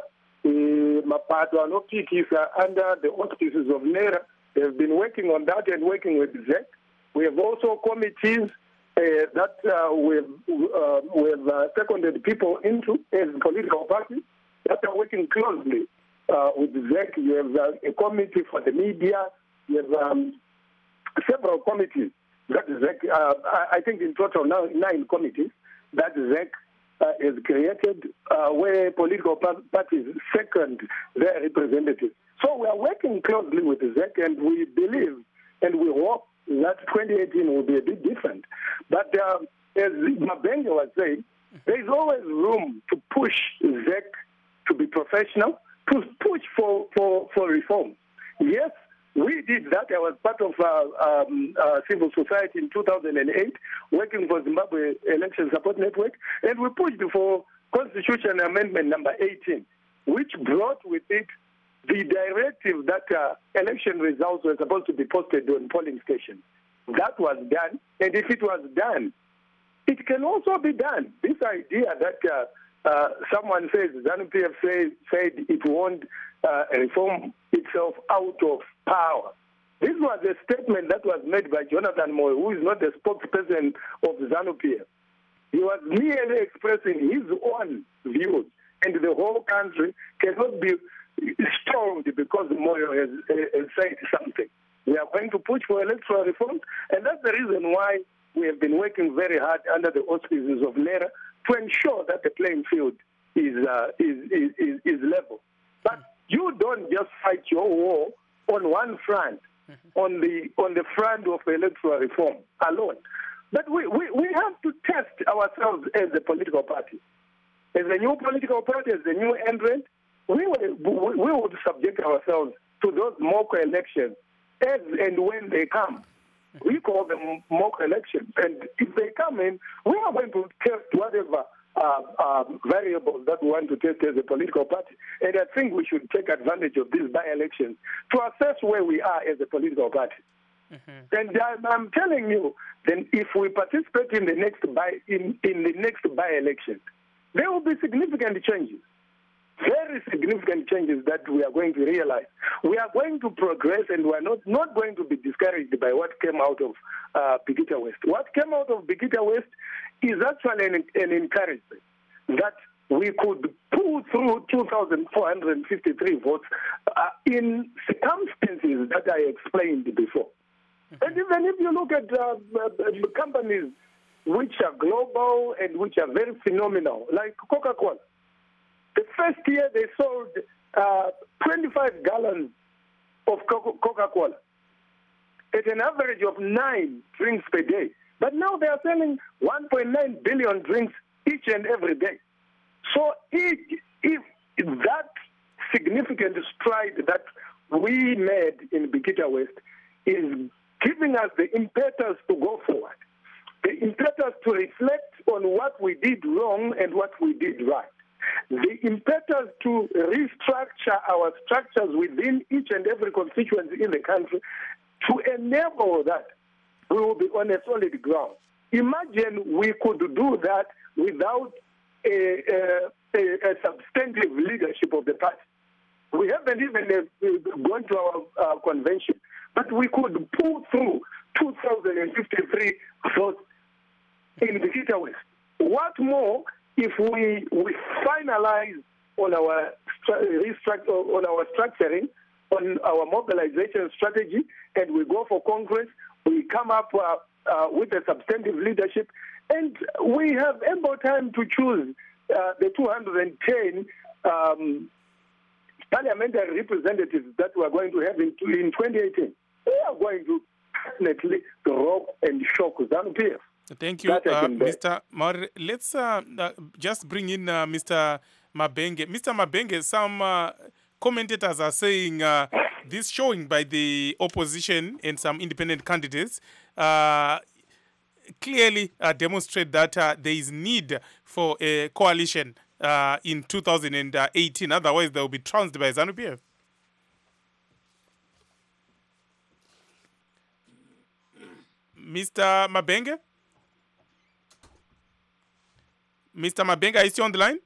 Mapato anopikisa under the auspices of NERA have been working on that and working with Z E C. We have also committees uh, that uh, we have, uh, we have uh, seconded people into as political parties that are working closely uh, with Z E C. You have uh, a committee for the media. You have um, several committees that Z E C, uh, I think in total now nine committees that Z E C uh, is created uh, where political parties second their representatives. So we are working closely with Z E C and we believe and we hope that twenty eighteen will be a bit different. But uh, as Mabenge was saying, there is always room to push Z E C to be professional, to push for, for, for reform. Yes, we did that. I was part of uh, um, uh, civil society in two thousand eight, working for Zimbabwe Election Support Network, and we pushed for Constitution Amendment number eighteen, which brought with it the directive that uh, election results were supposed to be posted on polling stations. That was done, and if it was done, it can also be done. This idea that uh, uh, someone says, ZANU-P F say, said it won't uh, reform itself out of power. This was a statement that was made by Jonathan Moyo, who is not the spokesperson of ZANU-P F. He was merely expressing his own views, and the whole country cannot be stalled because Moyo has, has said something. We are going to push for electoral reform, and that's the reason why we have been working very hard under the auspices of NERA to ensure that the playing field is, uh, is, is, is, is level. But you don't just fight your war on one front, on the, on the front of electoral reform alone. But we, we, we have to test ourselves as a political party. As a new political party, as a new entrant, we will, we will subject ourselves to those mock elections as and when they come. We call them mock elections. And if they come in, we are going to test whatever uh, uh, variables that we want to test as a political party. And I think we should take advantage of these by-elections to assess where we are as a political party. Mm-hmm. And I'm, I'm telling you, then if we participate in the next by in, in the next by-election, there will be significant changes. Very significant changes that we are going to realize. We are going to progress, and we are not, not going to be discouraged by what came out of uh, Bikita West. What came out of Bikita West is actually an, an encouragement that we could pull through two thousand four hundred fifty-three votes uh, in circumstances that I explained before. Mm-hmm. And even if you look at uh, uh, companies which are global and which are very phenomenal, like Coca-Cola, the first year they sold uh, twenty-five gallons of Coca-Cola at an average of nine drinks per day. But now they are selling one point nine billion drinks each and every day. So if, if that significant stride that we made in Bikita West is giving us the impetus to go forward, the impetus to reflect on what we did wrong and what we did right, the impetus to restructure our structures within each and every constituency in the country, to enable that, we will be on a solid ground. Imagine we could do that without a, a, a, a substantive leadership of the party. We haven't even uh, gone to our uh, convention, but we could pull through two thousand fifty-three votes in Bikita West. What more if we we finalize on our restructure, on our structuring, on our mobilization strategy, and we go for Congress, we come up uh, uh, with a substantive leadership, and we have ample time to choose uh, the two hundred ten um, parliamentary representatives that we are going to have in, in twenty eighteen, we are going to definitely rock and shock ZANU-P F. Thank you, That I uh, can bet. Mister Maur. Let's uh, uh, just bring in uh, Mister Mabenge. Mister Mabenge, some uh, commentators are saying uh, this showing by the opposition and some independent candidates uh, clearly uh, demonstrate that uh, there is need for a coalition uh, in two thousand eighteen. Otherwise, they will be trounced by ZANU-P F. Mister Mabenge? Mister Mabenge, are you still on the line?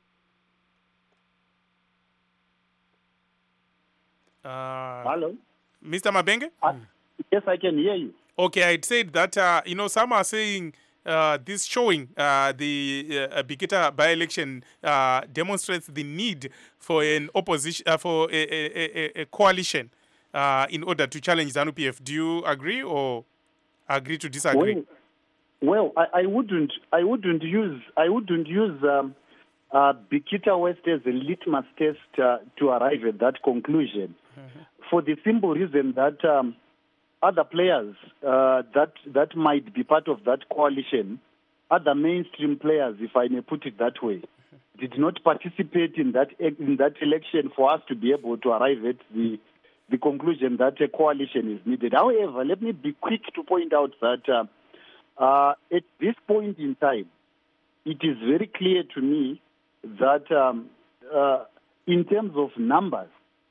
Uh, Hello? Mister Mabenge? Uh, yes, I can hear you. Okay, I'd said that, uh, you know, some are saying uh, this showing, uh, the uh, Bikita by-election uh, demonstrates the need for an opposition, uh, for a, a, a, a coalition uh, in order to challenge ZANU-P F. Do you agree or agree to disagree? Well, well I, I wouldn't. I wouldn't use. I wouldn't use um, uh, Bikita West as a litmus test uh, to arrive at that conclusion, mm-hmm. for the simple reason that um, other players uh, that that might be part of that coalition, other mainstream players, if I may put it that way, mm-hmm. did not participate in that in that election for us to be able to arrive at the the conclusion that a coalition is needed. However, let me be quick to point out that uh, uh, at this point in time, it is very clear to me that um, uh, in terms of numbers,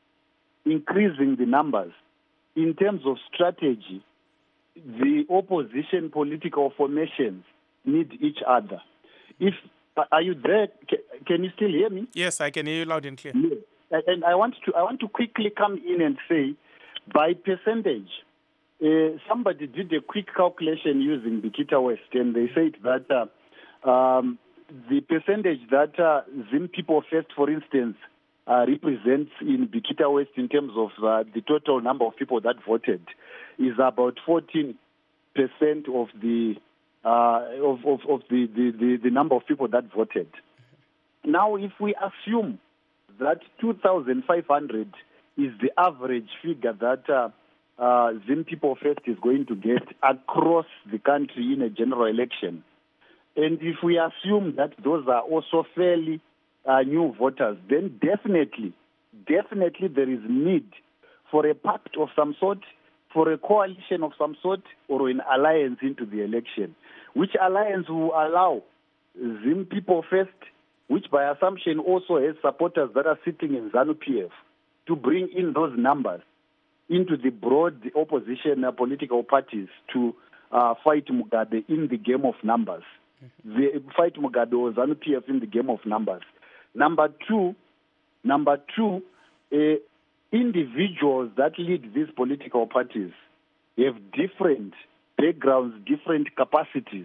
increasing the numbers, in terms of strategy, the opposition political formations need each other. If are you there? Can you still hear me? Yes, I can hear you loud and clear. Yes. And I want to I want to quickly come in and say, by percentage, uh, somebody did a quick calculation using Bikita West, and they said that uh, um, the percentage that uh, Zim People First, for instance, uh, represents in Bikita West in terms of uh, the total number of people that voted is about fourteen percent of the uh, of, of, of the, the, the, the number of people that voted. Now, if we assume that two thousand five hundred is the average figure that uh, uh, Zim People First is going to get across the country in a general election. And if we assume that those are also fairly uh, new voters, then definitely, definitely there is need for a pact of some sort, for a coalition of some sort, or an alliance into the election, which alliance will allow Zim People First, which by assumption also has supporters that are sitting in ZANU-P F, to bring in those numbers into the broad opposition uh, political parties to uh, fight Mugabe in the game of numbers. Mm-hmm. The fight Mugabe or ZANU-P F in the game of numbers. Number two, number two, uh, individuals that lead these political parties have different backgrounds, different capacities.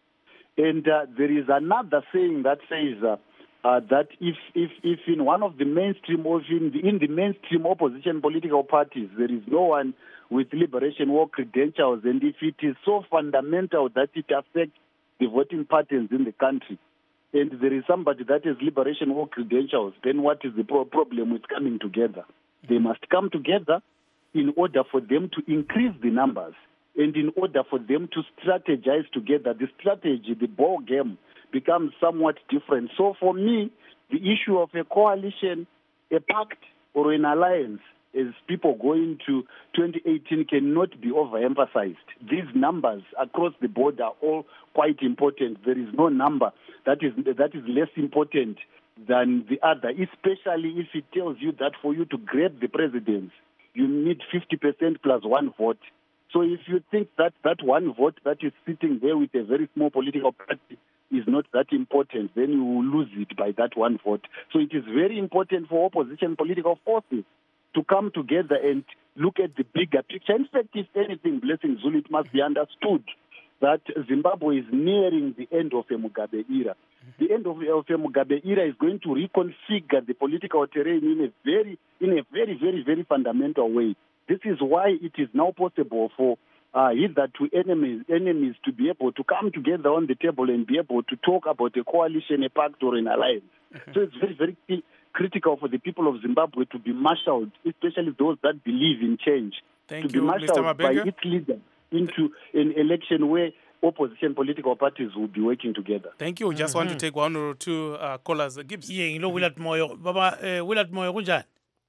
And uh, there is another saying that says uh, uh, that if, if, if in one of the mainstream or in the, in the mainstream opposition political parties there is no one with liberation war credentials, and if it is so fundamental that it affects the voting patterns in the country, and there is somebody that has liberation war credentials, then what is the pro- problem with coming together? They must come together in order for them to increase the numbers and in order for them to strategize together. The strategy, the ball game, becomes somewhat different. So for me, the issue of a coalition, a pact, or an alliance as people going to twenty eighteen cannot be overemphasized. These numbers across the board are all quite important. There is no number that is that is less important than the other, especially if it tells you that for you to grab the presidency, you need fifty percent plus one vote. So if you think that that one vote that is sitting there with a very small political party is not that important, then you will lose it by that one vote. So it is very important for opposition political forces to come together and look at the bigger picture. In fact, if anything, Blessing Zulu, it must be understood that Zimbabwe is nearing the end of a Mugabe era. The end of, of a Mugabe era is going to reconfigure the political terrain in a very, in a very, very, very fundamental way. This is why it is now possible for uh, hitherto enemies, enemies to be able to come together on the table and be able to talk about a coalition, a pact, or an alliance. Mm-hmm. So it's very, very critical for the people of Zimbabwe to be marshaled, especially those that believe in change, Thank to you, be Mister marshaled by Mabenge. its leader into an election where opposition political parties will be working together. Thank you. Just want to take one or two uh, callers. Uh, Gibbs. Ye ngilo Willard Moyo. Baba eh, Willard Moyo kunjani?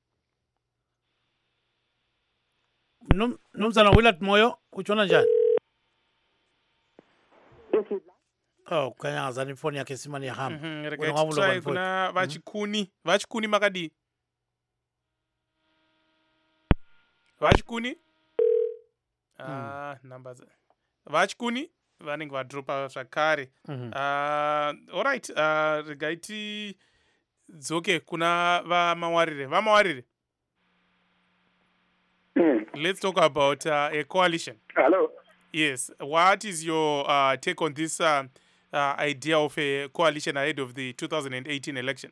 Num Numzana Willard Moyo utshona njani? Oh, kanya ngazani phone yakhe simani yahamba. Mhm, Wena rega ngavula try one forty. kuna vachikuni. Vachikuni makadi. Vachikuni? Ah, numbers. Vachikuni vanenge vadropa zvakare. Mhm. Uh, all right. Uh, regaiti dzoke kuna vamawarire. Vamawarire. Mm. Let's talk about uh, a coalition. Hello. Yes. What is your uh, take on this uh, uh, idea of a coalition ahead of the two thousand eighteen election?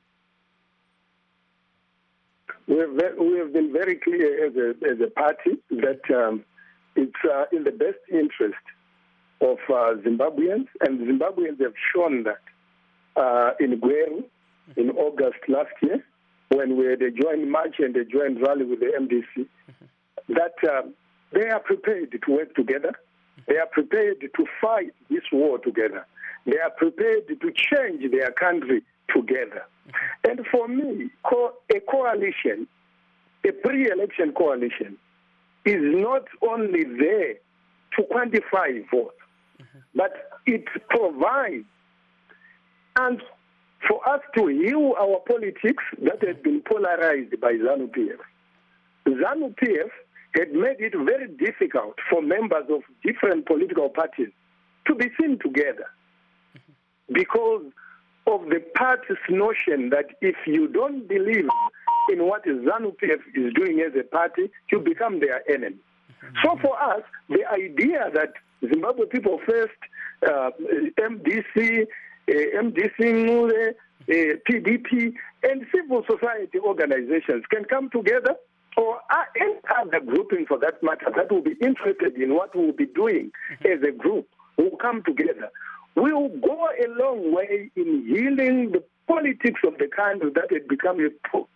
We have, ve- we have been very clear as a, as a party that um, it's uh, in the best interest of uh, Zimbabweans, and Zimbabweans have shown that uh, in Gweru in August last year, when we had a joint march and a joint rally with the M D C, that um, they are prepared to work together. They are prepared to fight this war together. They are prepared to change their country together. And for me, co- a coalition, a pre-election coalition, is not only there to quantify votes, but it provides, and for us to heal our politics that had been polarized by ZANU-P F. ZANU-P F had made it very difficult for members of different political parties to be seen together because of the party's notion that if you don't believe in what ZANU-P F is doing as a party, you become their enemy. So for us, the idea that Zimbabwe People First, uh, M D C, uh, M D C, Ngule, uh, P D P, and civil society organizations can come together, or any other grouping for that matter, that will be interested in what we'll be doing as a group, will come together. We will go a long way in healing the politics of the country that had become a pro-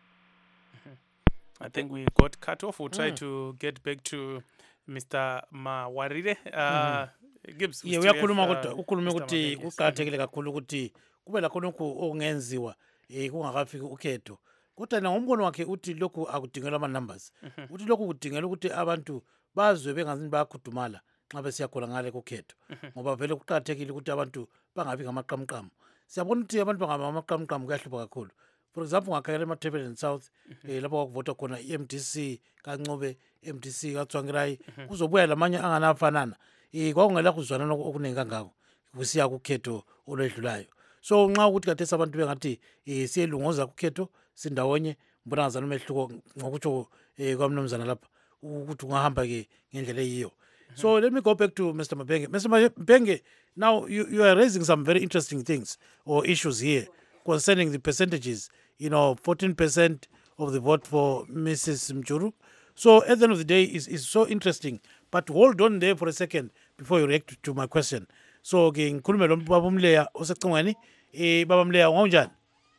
I think we got cut off. We'll try to get back to Mister Mawarire. Uh, Gibbs. we Ye still uyakhuluma have, uh, kodwa ukhulume Mister ukuthi Mabenge. kuqakathekile kakhulu ukuthi kube lakho lokhu okungenziwa eh kungakafiki ukhetho. Kodwa na ngombono wakhe uthi lokhu akudingelwa ama numbers. Uthi lokhu kudingela ukuthi abantu bazwe bengazini bayakhudumala nxa besiya khona ngale kokhetho. Ngoba vele kuqakathekile ukuthi abantu bangabi ngamaqamqamu. Siyabona ukuthi abantu bangaba ngamaqamqamu kuyahlupha kakhulu. For example, ngakhangela eMathebeleni South eh lapho kwakuvota khona i-M D C kaNcube, M D C kaTsvangirai, kuzobuya lamanye anganafanana. Eh kwakungela kuzwana okuningi kangako kusiya kukhetho olwedlulayo. So nxa ukuthi kade abantu bengathi eh siyelungoza kukhetho sindawonye mbona ngazana umehluko ngokutsho eh kwamnumzana lapha ukuthi ungahamba ke ngendlela eyiyo. So let me go back to Mister Mabenge. Mister Mabenge, now you, you are raising some very interesting things or issues here concerning the percentages. You know, fourteen percent of the vote for Missus Mjuru. So at the end of the day, it's, it's so interesting. But hold on there for a second before you react to my question. So ke ngikhulume lo baba umleya osecingweni eh baba umleya ngonjani?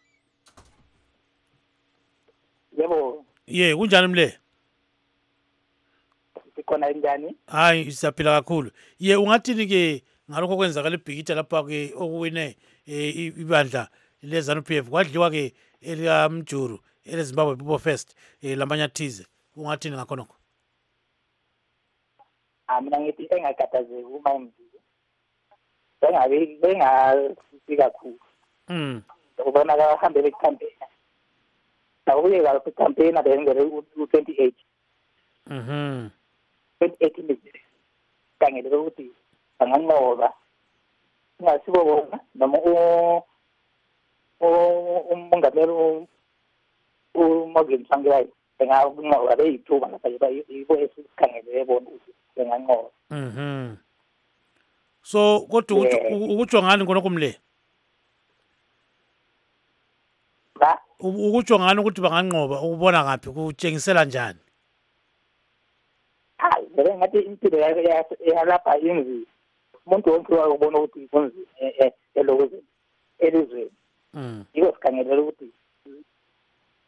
Yebo, Yeah, kunjani mleya? sikhona njani? Hayi siyaphila kakhulu. Ye ungathini ke ngalokho kwenzakala eBhikita lapha ke okuwine eh ibandla leZANU-P F kwadliwa ke elika Mjuru ele Zimbabwe People First eh lamanye athize. Ungathini ngakhonokho? Ah, mina ngithi engakhathazeki uma imvile. Bengabe bengasisi kakhulu. Mm. Ubona kahambe becampaign. Nawuye la campaign abengere u twenty-eight. Mhm. twenty-eight mizile. Kangele ukuthi banganqoba. Ngasibo bona noma u umongameli uMorgan Tsvangirai benganqoba beyithuba lapha yibo esikhangele bona ukuthi benganqoba. Mhm. So kodwa ukutsho ngani khonokho mle? Ba Ukutsho ngani ukuthi banganqoba ukubona ngapi kutshengisela njani? hayi vele ngathi impilo yalapha inzima. Umuntu wonke uyabona ukuthi kunzima elokuze elizweni. Mm. Yiko sikhangelela ukuthi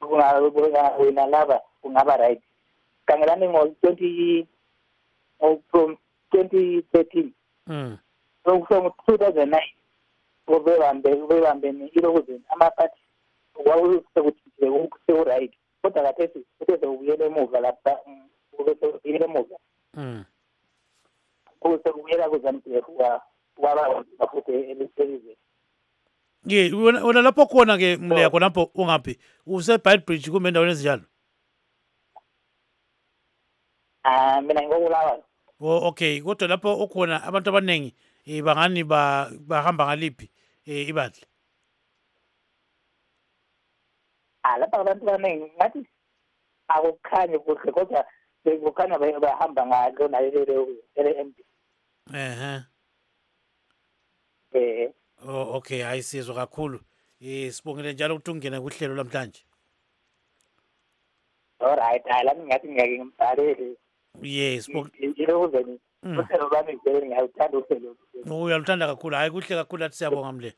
wena lava kungaba right kangelani ngo twenty from twenty thirteen Mm. so from two thousand nine ubebambe ubebambe ilokuze amaphathi wawusekuthi uku right kodwa kathesi uthe ubuyele emuva lapha ubese ubuyele emuva Mm. kuse ubuyela kuZANU-P F wa waba futhi elizwe Ye wena wena lapho khona ke Mleya khonapho ungaphi use Beitbridge kumbe endaweni ezinjalo. ah mina ngokulawa Oh okay kodwa lapho ukhona abantu abanengi eh bangani ba bahamba ngaliphi eh ibandla. ah lapha abantu abaningi ngathi akukhanye kuhle kodwa bekukhanya bahamba ngalo nalelo ele-M P Eh eh Oh okay ayisizwe kakhulu. Eh sibongile njalo ukuthi ungene kuhlelo lamhlanje. alright hayi lami ngathi ngiyake ngimbhalele Yes ilokuze ni uhlelo lwami vele ngiyawuthanda uhlelo uyaluthanda kakhulu hayi kuhle kakhulu athi siyabonga Mle.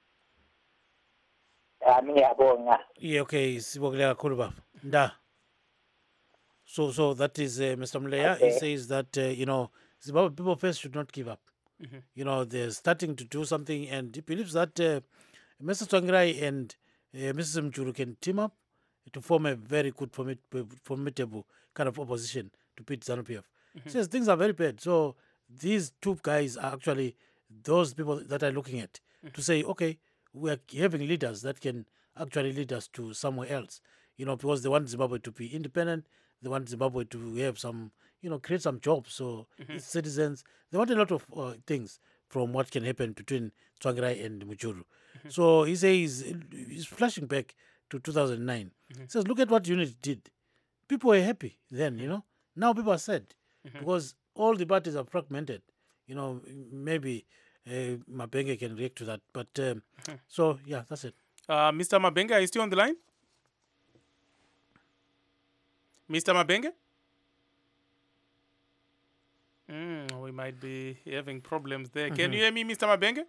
ami ngiyabonga Yeah okay sibongile kakhulu baba. Nda. So so that is uh, Mister Mleya. Okay. He says that uh, you know Zimbabwe people first should not give up. Mhm. You know they're starting to do something, and he believes that uh, Mister Tsvangirai and uh, Missus Mchuru can team up to form a very good formid- formidable kind of opposition to beat ZANU-P F. He says things are very bad. So these two guys are actually those people that are looking at to say, okay, we are having leaders that can actually lead us to somewhere else. You know, because they want Zimbabwe to be independent, they want Zimbabwe to have some, you know, create some jobs so its citizens. They want a lot of uh, things from what can happen between Tsvangirai and Mujuru. So he says he's flashing back to two thousand nine. He says, look at what UNIT did. People were happy then, you know. Now people are sad because all the parties are fragmented. You know, maybe uh, Mabenge can react to that. But um, so, yeah, that's it. Uh, Mister Mabenge, are you still on the line? Mister Mabenge? Mm, we might be having problems there. Can you hear me, Mister Mabenge?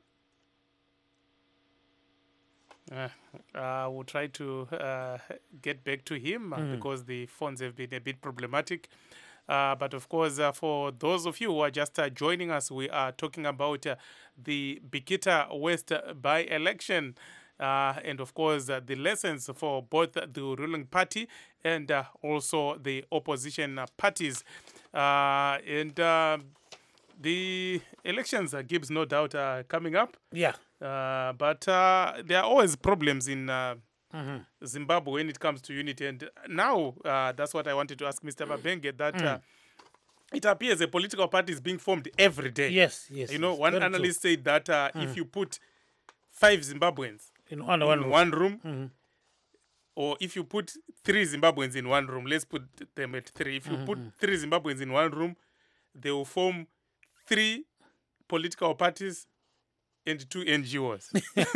Uh, uh, we'll try to uh, get back to him uh, because the phones have been a bit problematic. Uh, but of course, uh, for those of you who are just uh, joining us, we are talking about uh, the Bikita West by-election. Uh, and of course, uh, the lessons for both the ruling party and uh, also the opposition uh, parties. Uh, and uh, the elections uh, gives no doubt uh, coming up. Yeah. Uh, but uh, there are always problems in uh, Mhm. Zimbabwe when it comes to unity. And now, uh, that's what I wanted to ask Mister Mabenge, that uh, it appears a political party is being formed every day. Yes, yes. You know, yes. one Very true. analyst said that uh, if you put five Zimbabweans In one, in one, room. one room, Mhm. or if you put three Zimbabweans in one room, let's put them at three. If you put three Zimbabweans in one room, they will form three political parties and two N G Os.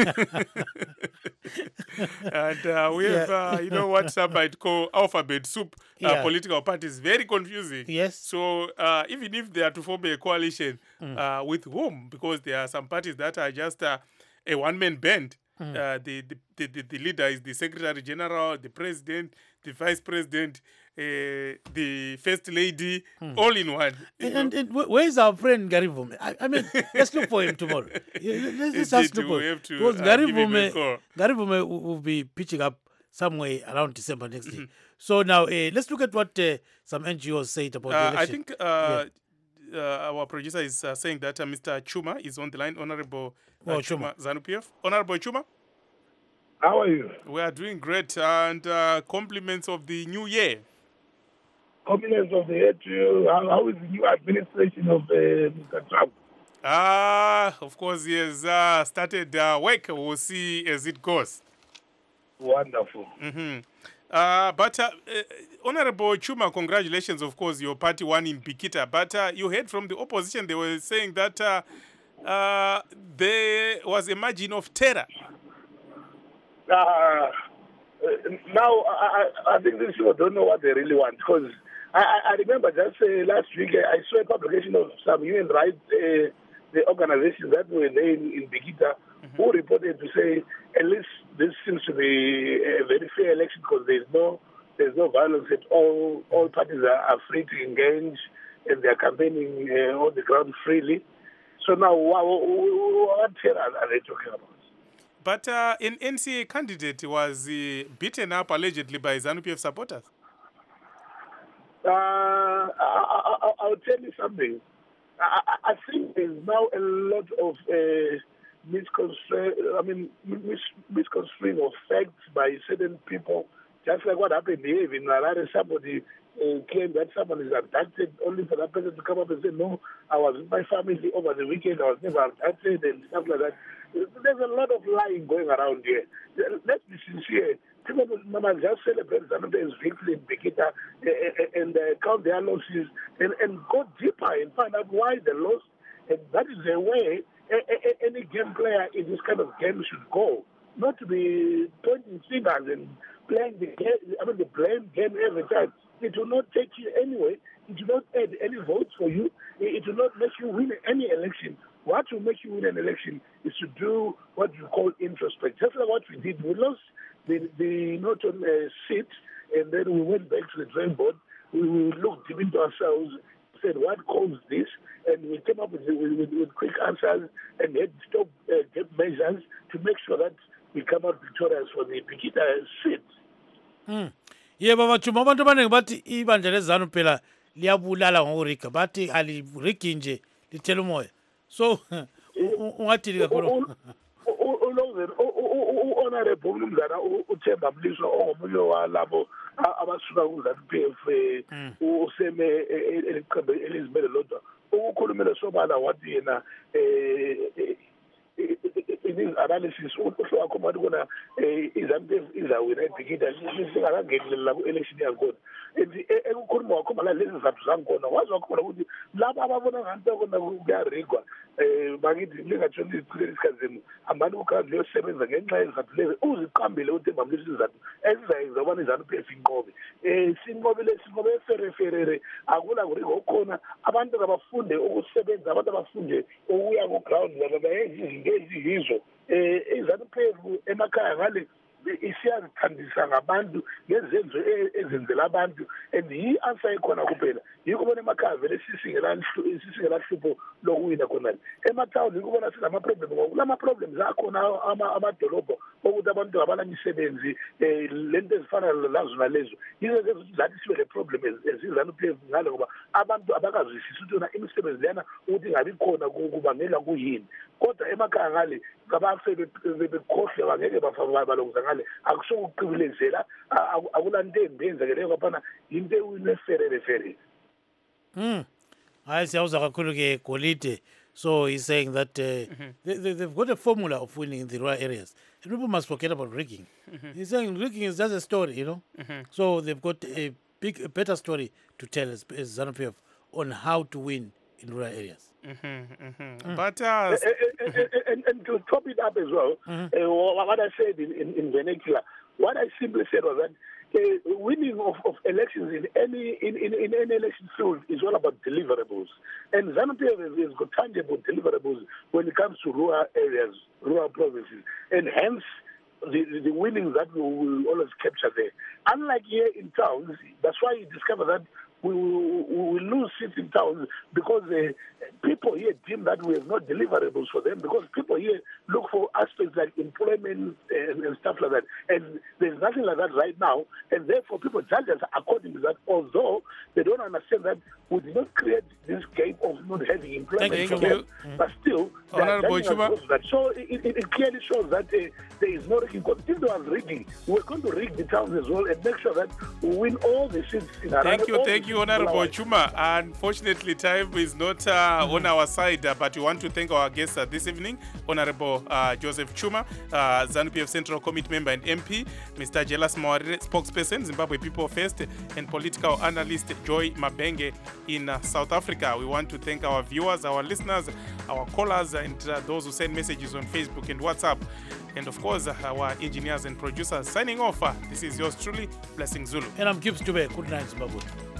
And uh, we have, uh, you know, what some might call alphabet soup uh, Yeah. political parties. Very confusing. Yes. So uh, even if they are to form a coalition uh, with whom, because there are some parties that are just uh, a one-man band. Uh, the, the, the, the the leader is the secretary general, the president, the vice president, uh, the first lady, all in one. you And, know. and, and wh- where's our friend Gary Vume? I, I mean, let's look for him tomorrow. Yeah, Let's, let's just Indeed, look for we him. have to, Because uh, Gary give him a Vume, call. Gary Vume will, will be pitching up somewhere around December next year. So now, uh, let's look at what uh, some N G Os said about the Uh, election. I think uh, uh, our producer is uh, saying that uh, Mister Chuma is on the line, Honorable uh, Oh, Chuma ZANU-P F. Honorable Chuma, How are you? we are doing great, and uh, compliments of the new year. Compliments of the head to you. How, how is the new administration of uh, Mister Trump? Ah, of course, he has uh, started uh, work. We'll see as it goes. Wonderful. hmm Uh, but uh, uh, Honorable Chuma, congratulations. Of course, your party won in Bikita. But uh, you heard from the opposition, they were saying that uh, uh, there was a margin of terror. Uh, now, I, I I think these people don't know what they really want, because I, I I remember just uh, last week uh, I saw a publication of some human rights uh, the organizations that were there in, in Bikita who reported to say at least this seems to be a very fair election because there's no there's no violence at all. All parties are, are free to engage, and they are campaigning uh, on the ground freely. So now, what, what terror are they talking about? But uh, an N C A candidate was uh, beaten up allegedly by ZANU-P F supporters. Uh, I, I, I'll tell you something. I, I think there's now a lot of uh, misconstruing, I mean, mis misconstruing of facts by certain people. Just like what happened here in Harare, somebody uh, claimed that someone is abducted, only for that person to come up and say, no, I was with my family over the weekend, I was never abducted, and stuff like that. There's a lot of lying going around here. Let's be sincere. People must just celebrate ZANU-PF's victory in Bikita and uh, count their losses and, and go deeper and find out why they lost. And that is the way any game player in this kind of game should go. Not to be pointing fingers and playing the game, I mean the blame game every time. It will not take you anywhere. It will not add any votes for you. It will not make you win any election. What will make you win an election is to do what you call introspect. Just like what we did. We lost the, the Norton uh, seat, and then we went back to the drawing board. We, we looked deep into ourselves, said what caused this, and we came up with, with, with quick answers and had stop uh, get measures to make sure that we come out victorious for the Bikita seat. Mm. Yebo bathuma abantu abaningi bathi ibandla leZANU phela liyabulala ngokurika bathi aliriki nje lithela umoya. So ungathini kakhulu? Honorable Mnumzana uThemba Mliswa ongomunye walabo abasuka kuZANU-P F useme eliqembu elizimele lodwa ukukhulumela sobala wathi yena in his analysis uhlo wakho manje kona iZANU-P F izawina eBikita singakangeni la ku-election yakhona ekukhuluma wakho mala lezi zathu zangikhona wazi wakhona ukuthi laba ababona ngathi kona kuyarigwa um bakithi lingatshoni izichileli isikhathini ambani ukhanzi liyosebenza ngenxa yezizathu lezi uziqambile uThemba Mliswa izizathu ezizayenza ubana iZANU-P F inqobe um sinqobile sinqobe efereferere akula kurigwa okhona abantu kabafunde ukusebenza abantu abafunde ukuya ku-ground bayenza izinto eziyizo um iZANU-P F emakhaya ngale isiyazithandisa ngabantu ngezenzo ezenzela abantu and yi-answer ekhona kuphela yikho bona emakhaya vele sisingelahlupho lokuwina khonani emathawuni yikho bona sinama-problem ngoku lama-problems akhona amadolobho okuthi abantu abanamisebenzi um le nto ezifana lazo nalezo yizo zezokuthi zathi sibe le problem eziZANU-P F ngale ngoba abantu abakazwisisi ukuthi yona imisebenzi leyana ukuthi ingabi khona kubangela kuyini kodwa emakhaya ngale ngabasebekhohle bangeke balokhuza ngale akusokuqibilezela akulanto embi yenzekeleyo kwaphana yinto ewine ferere. Mm. Hayi siyawuza kakhulu ke Golide. So he's saying that uh, mm-hmm. they, they, they've got a formula of winning in the rural areas. And people must forget about rigging. Mm-hmm. He's saying rigging is just a story, you know. Mm-hmm. So they've got a big, a better story to tell as, as ZANU-P F on how to win in rural areas. Mm-hmm, mm-hmm. Mm. But uh, and, and, and, and to top it up as well, mm-hmm. uh, what I said in, in, in vernacular, what I simply said was that uh, winning of, of elections in any in, in, in any election field is all about deliverables, and ZANU-P F has got tangible deliverables when it comes to rural areas, rural provinces, and hence the, the winnings that we will always capture there. Unlike here in towns, that's why you discover that we will, we will lose seats in towns because uh, people here deem that we have not deliverables for them because people here look for aspects like employment and, and stuff like that. And there's nothing like that right now. And therefore, people judge us according to that, although they don't understand that we did not create this game of not having employment Thank for you. them. Mm-hmm. But still, Honorable Chuma. That. So it, it, it clearly shows that uh, there is no rigging. Because if there was rigging, we're going to rig the towns as well and make sure that we win all the seats in Harare. Thank you, thank you, Honorable Chuma. Unfortunately, time is not uh, mm-hmm. on our side, uh, but we want to thank our guests uh, this evening, Honorable uh, Joseph Chuma, uh, ZANU-P F Central Committee member and M P, Mister Jelas Mawarire, spokesperson, Zimbabwe People First, and political analyst Joy Mabenge in uh, South Africa. We want to thank our viewers, our listeners, our callers, and uh, those who send messages on Facebook and WhatsApp. And of course, uh, our engineers and producers. Signing off, uh, this is yours truly, Blessing Zulu. And I'm Gibbs Dube. Good night, Zimbabwe.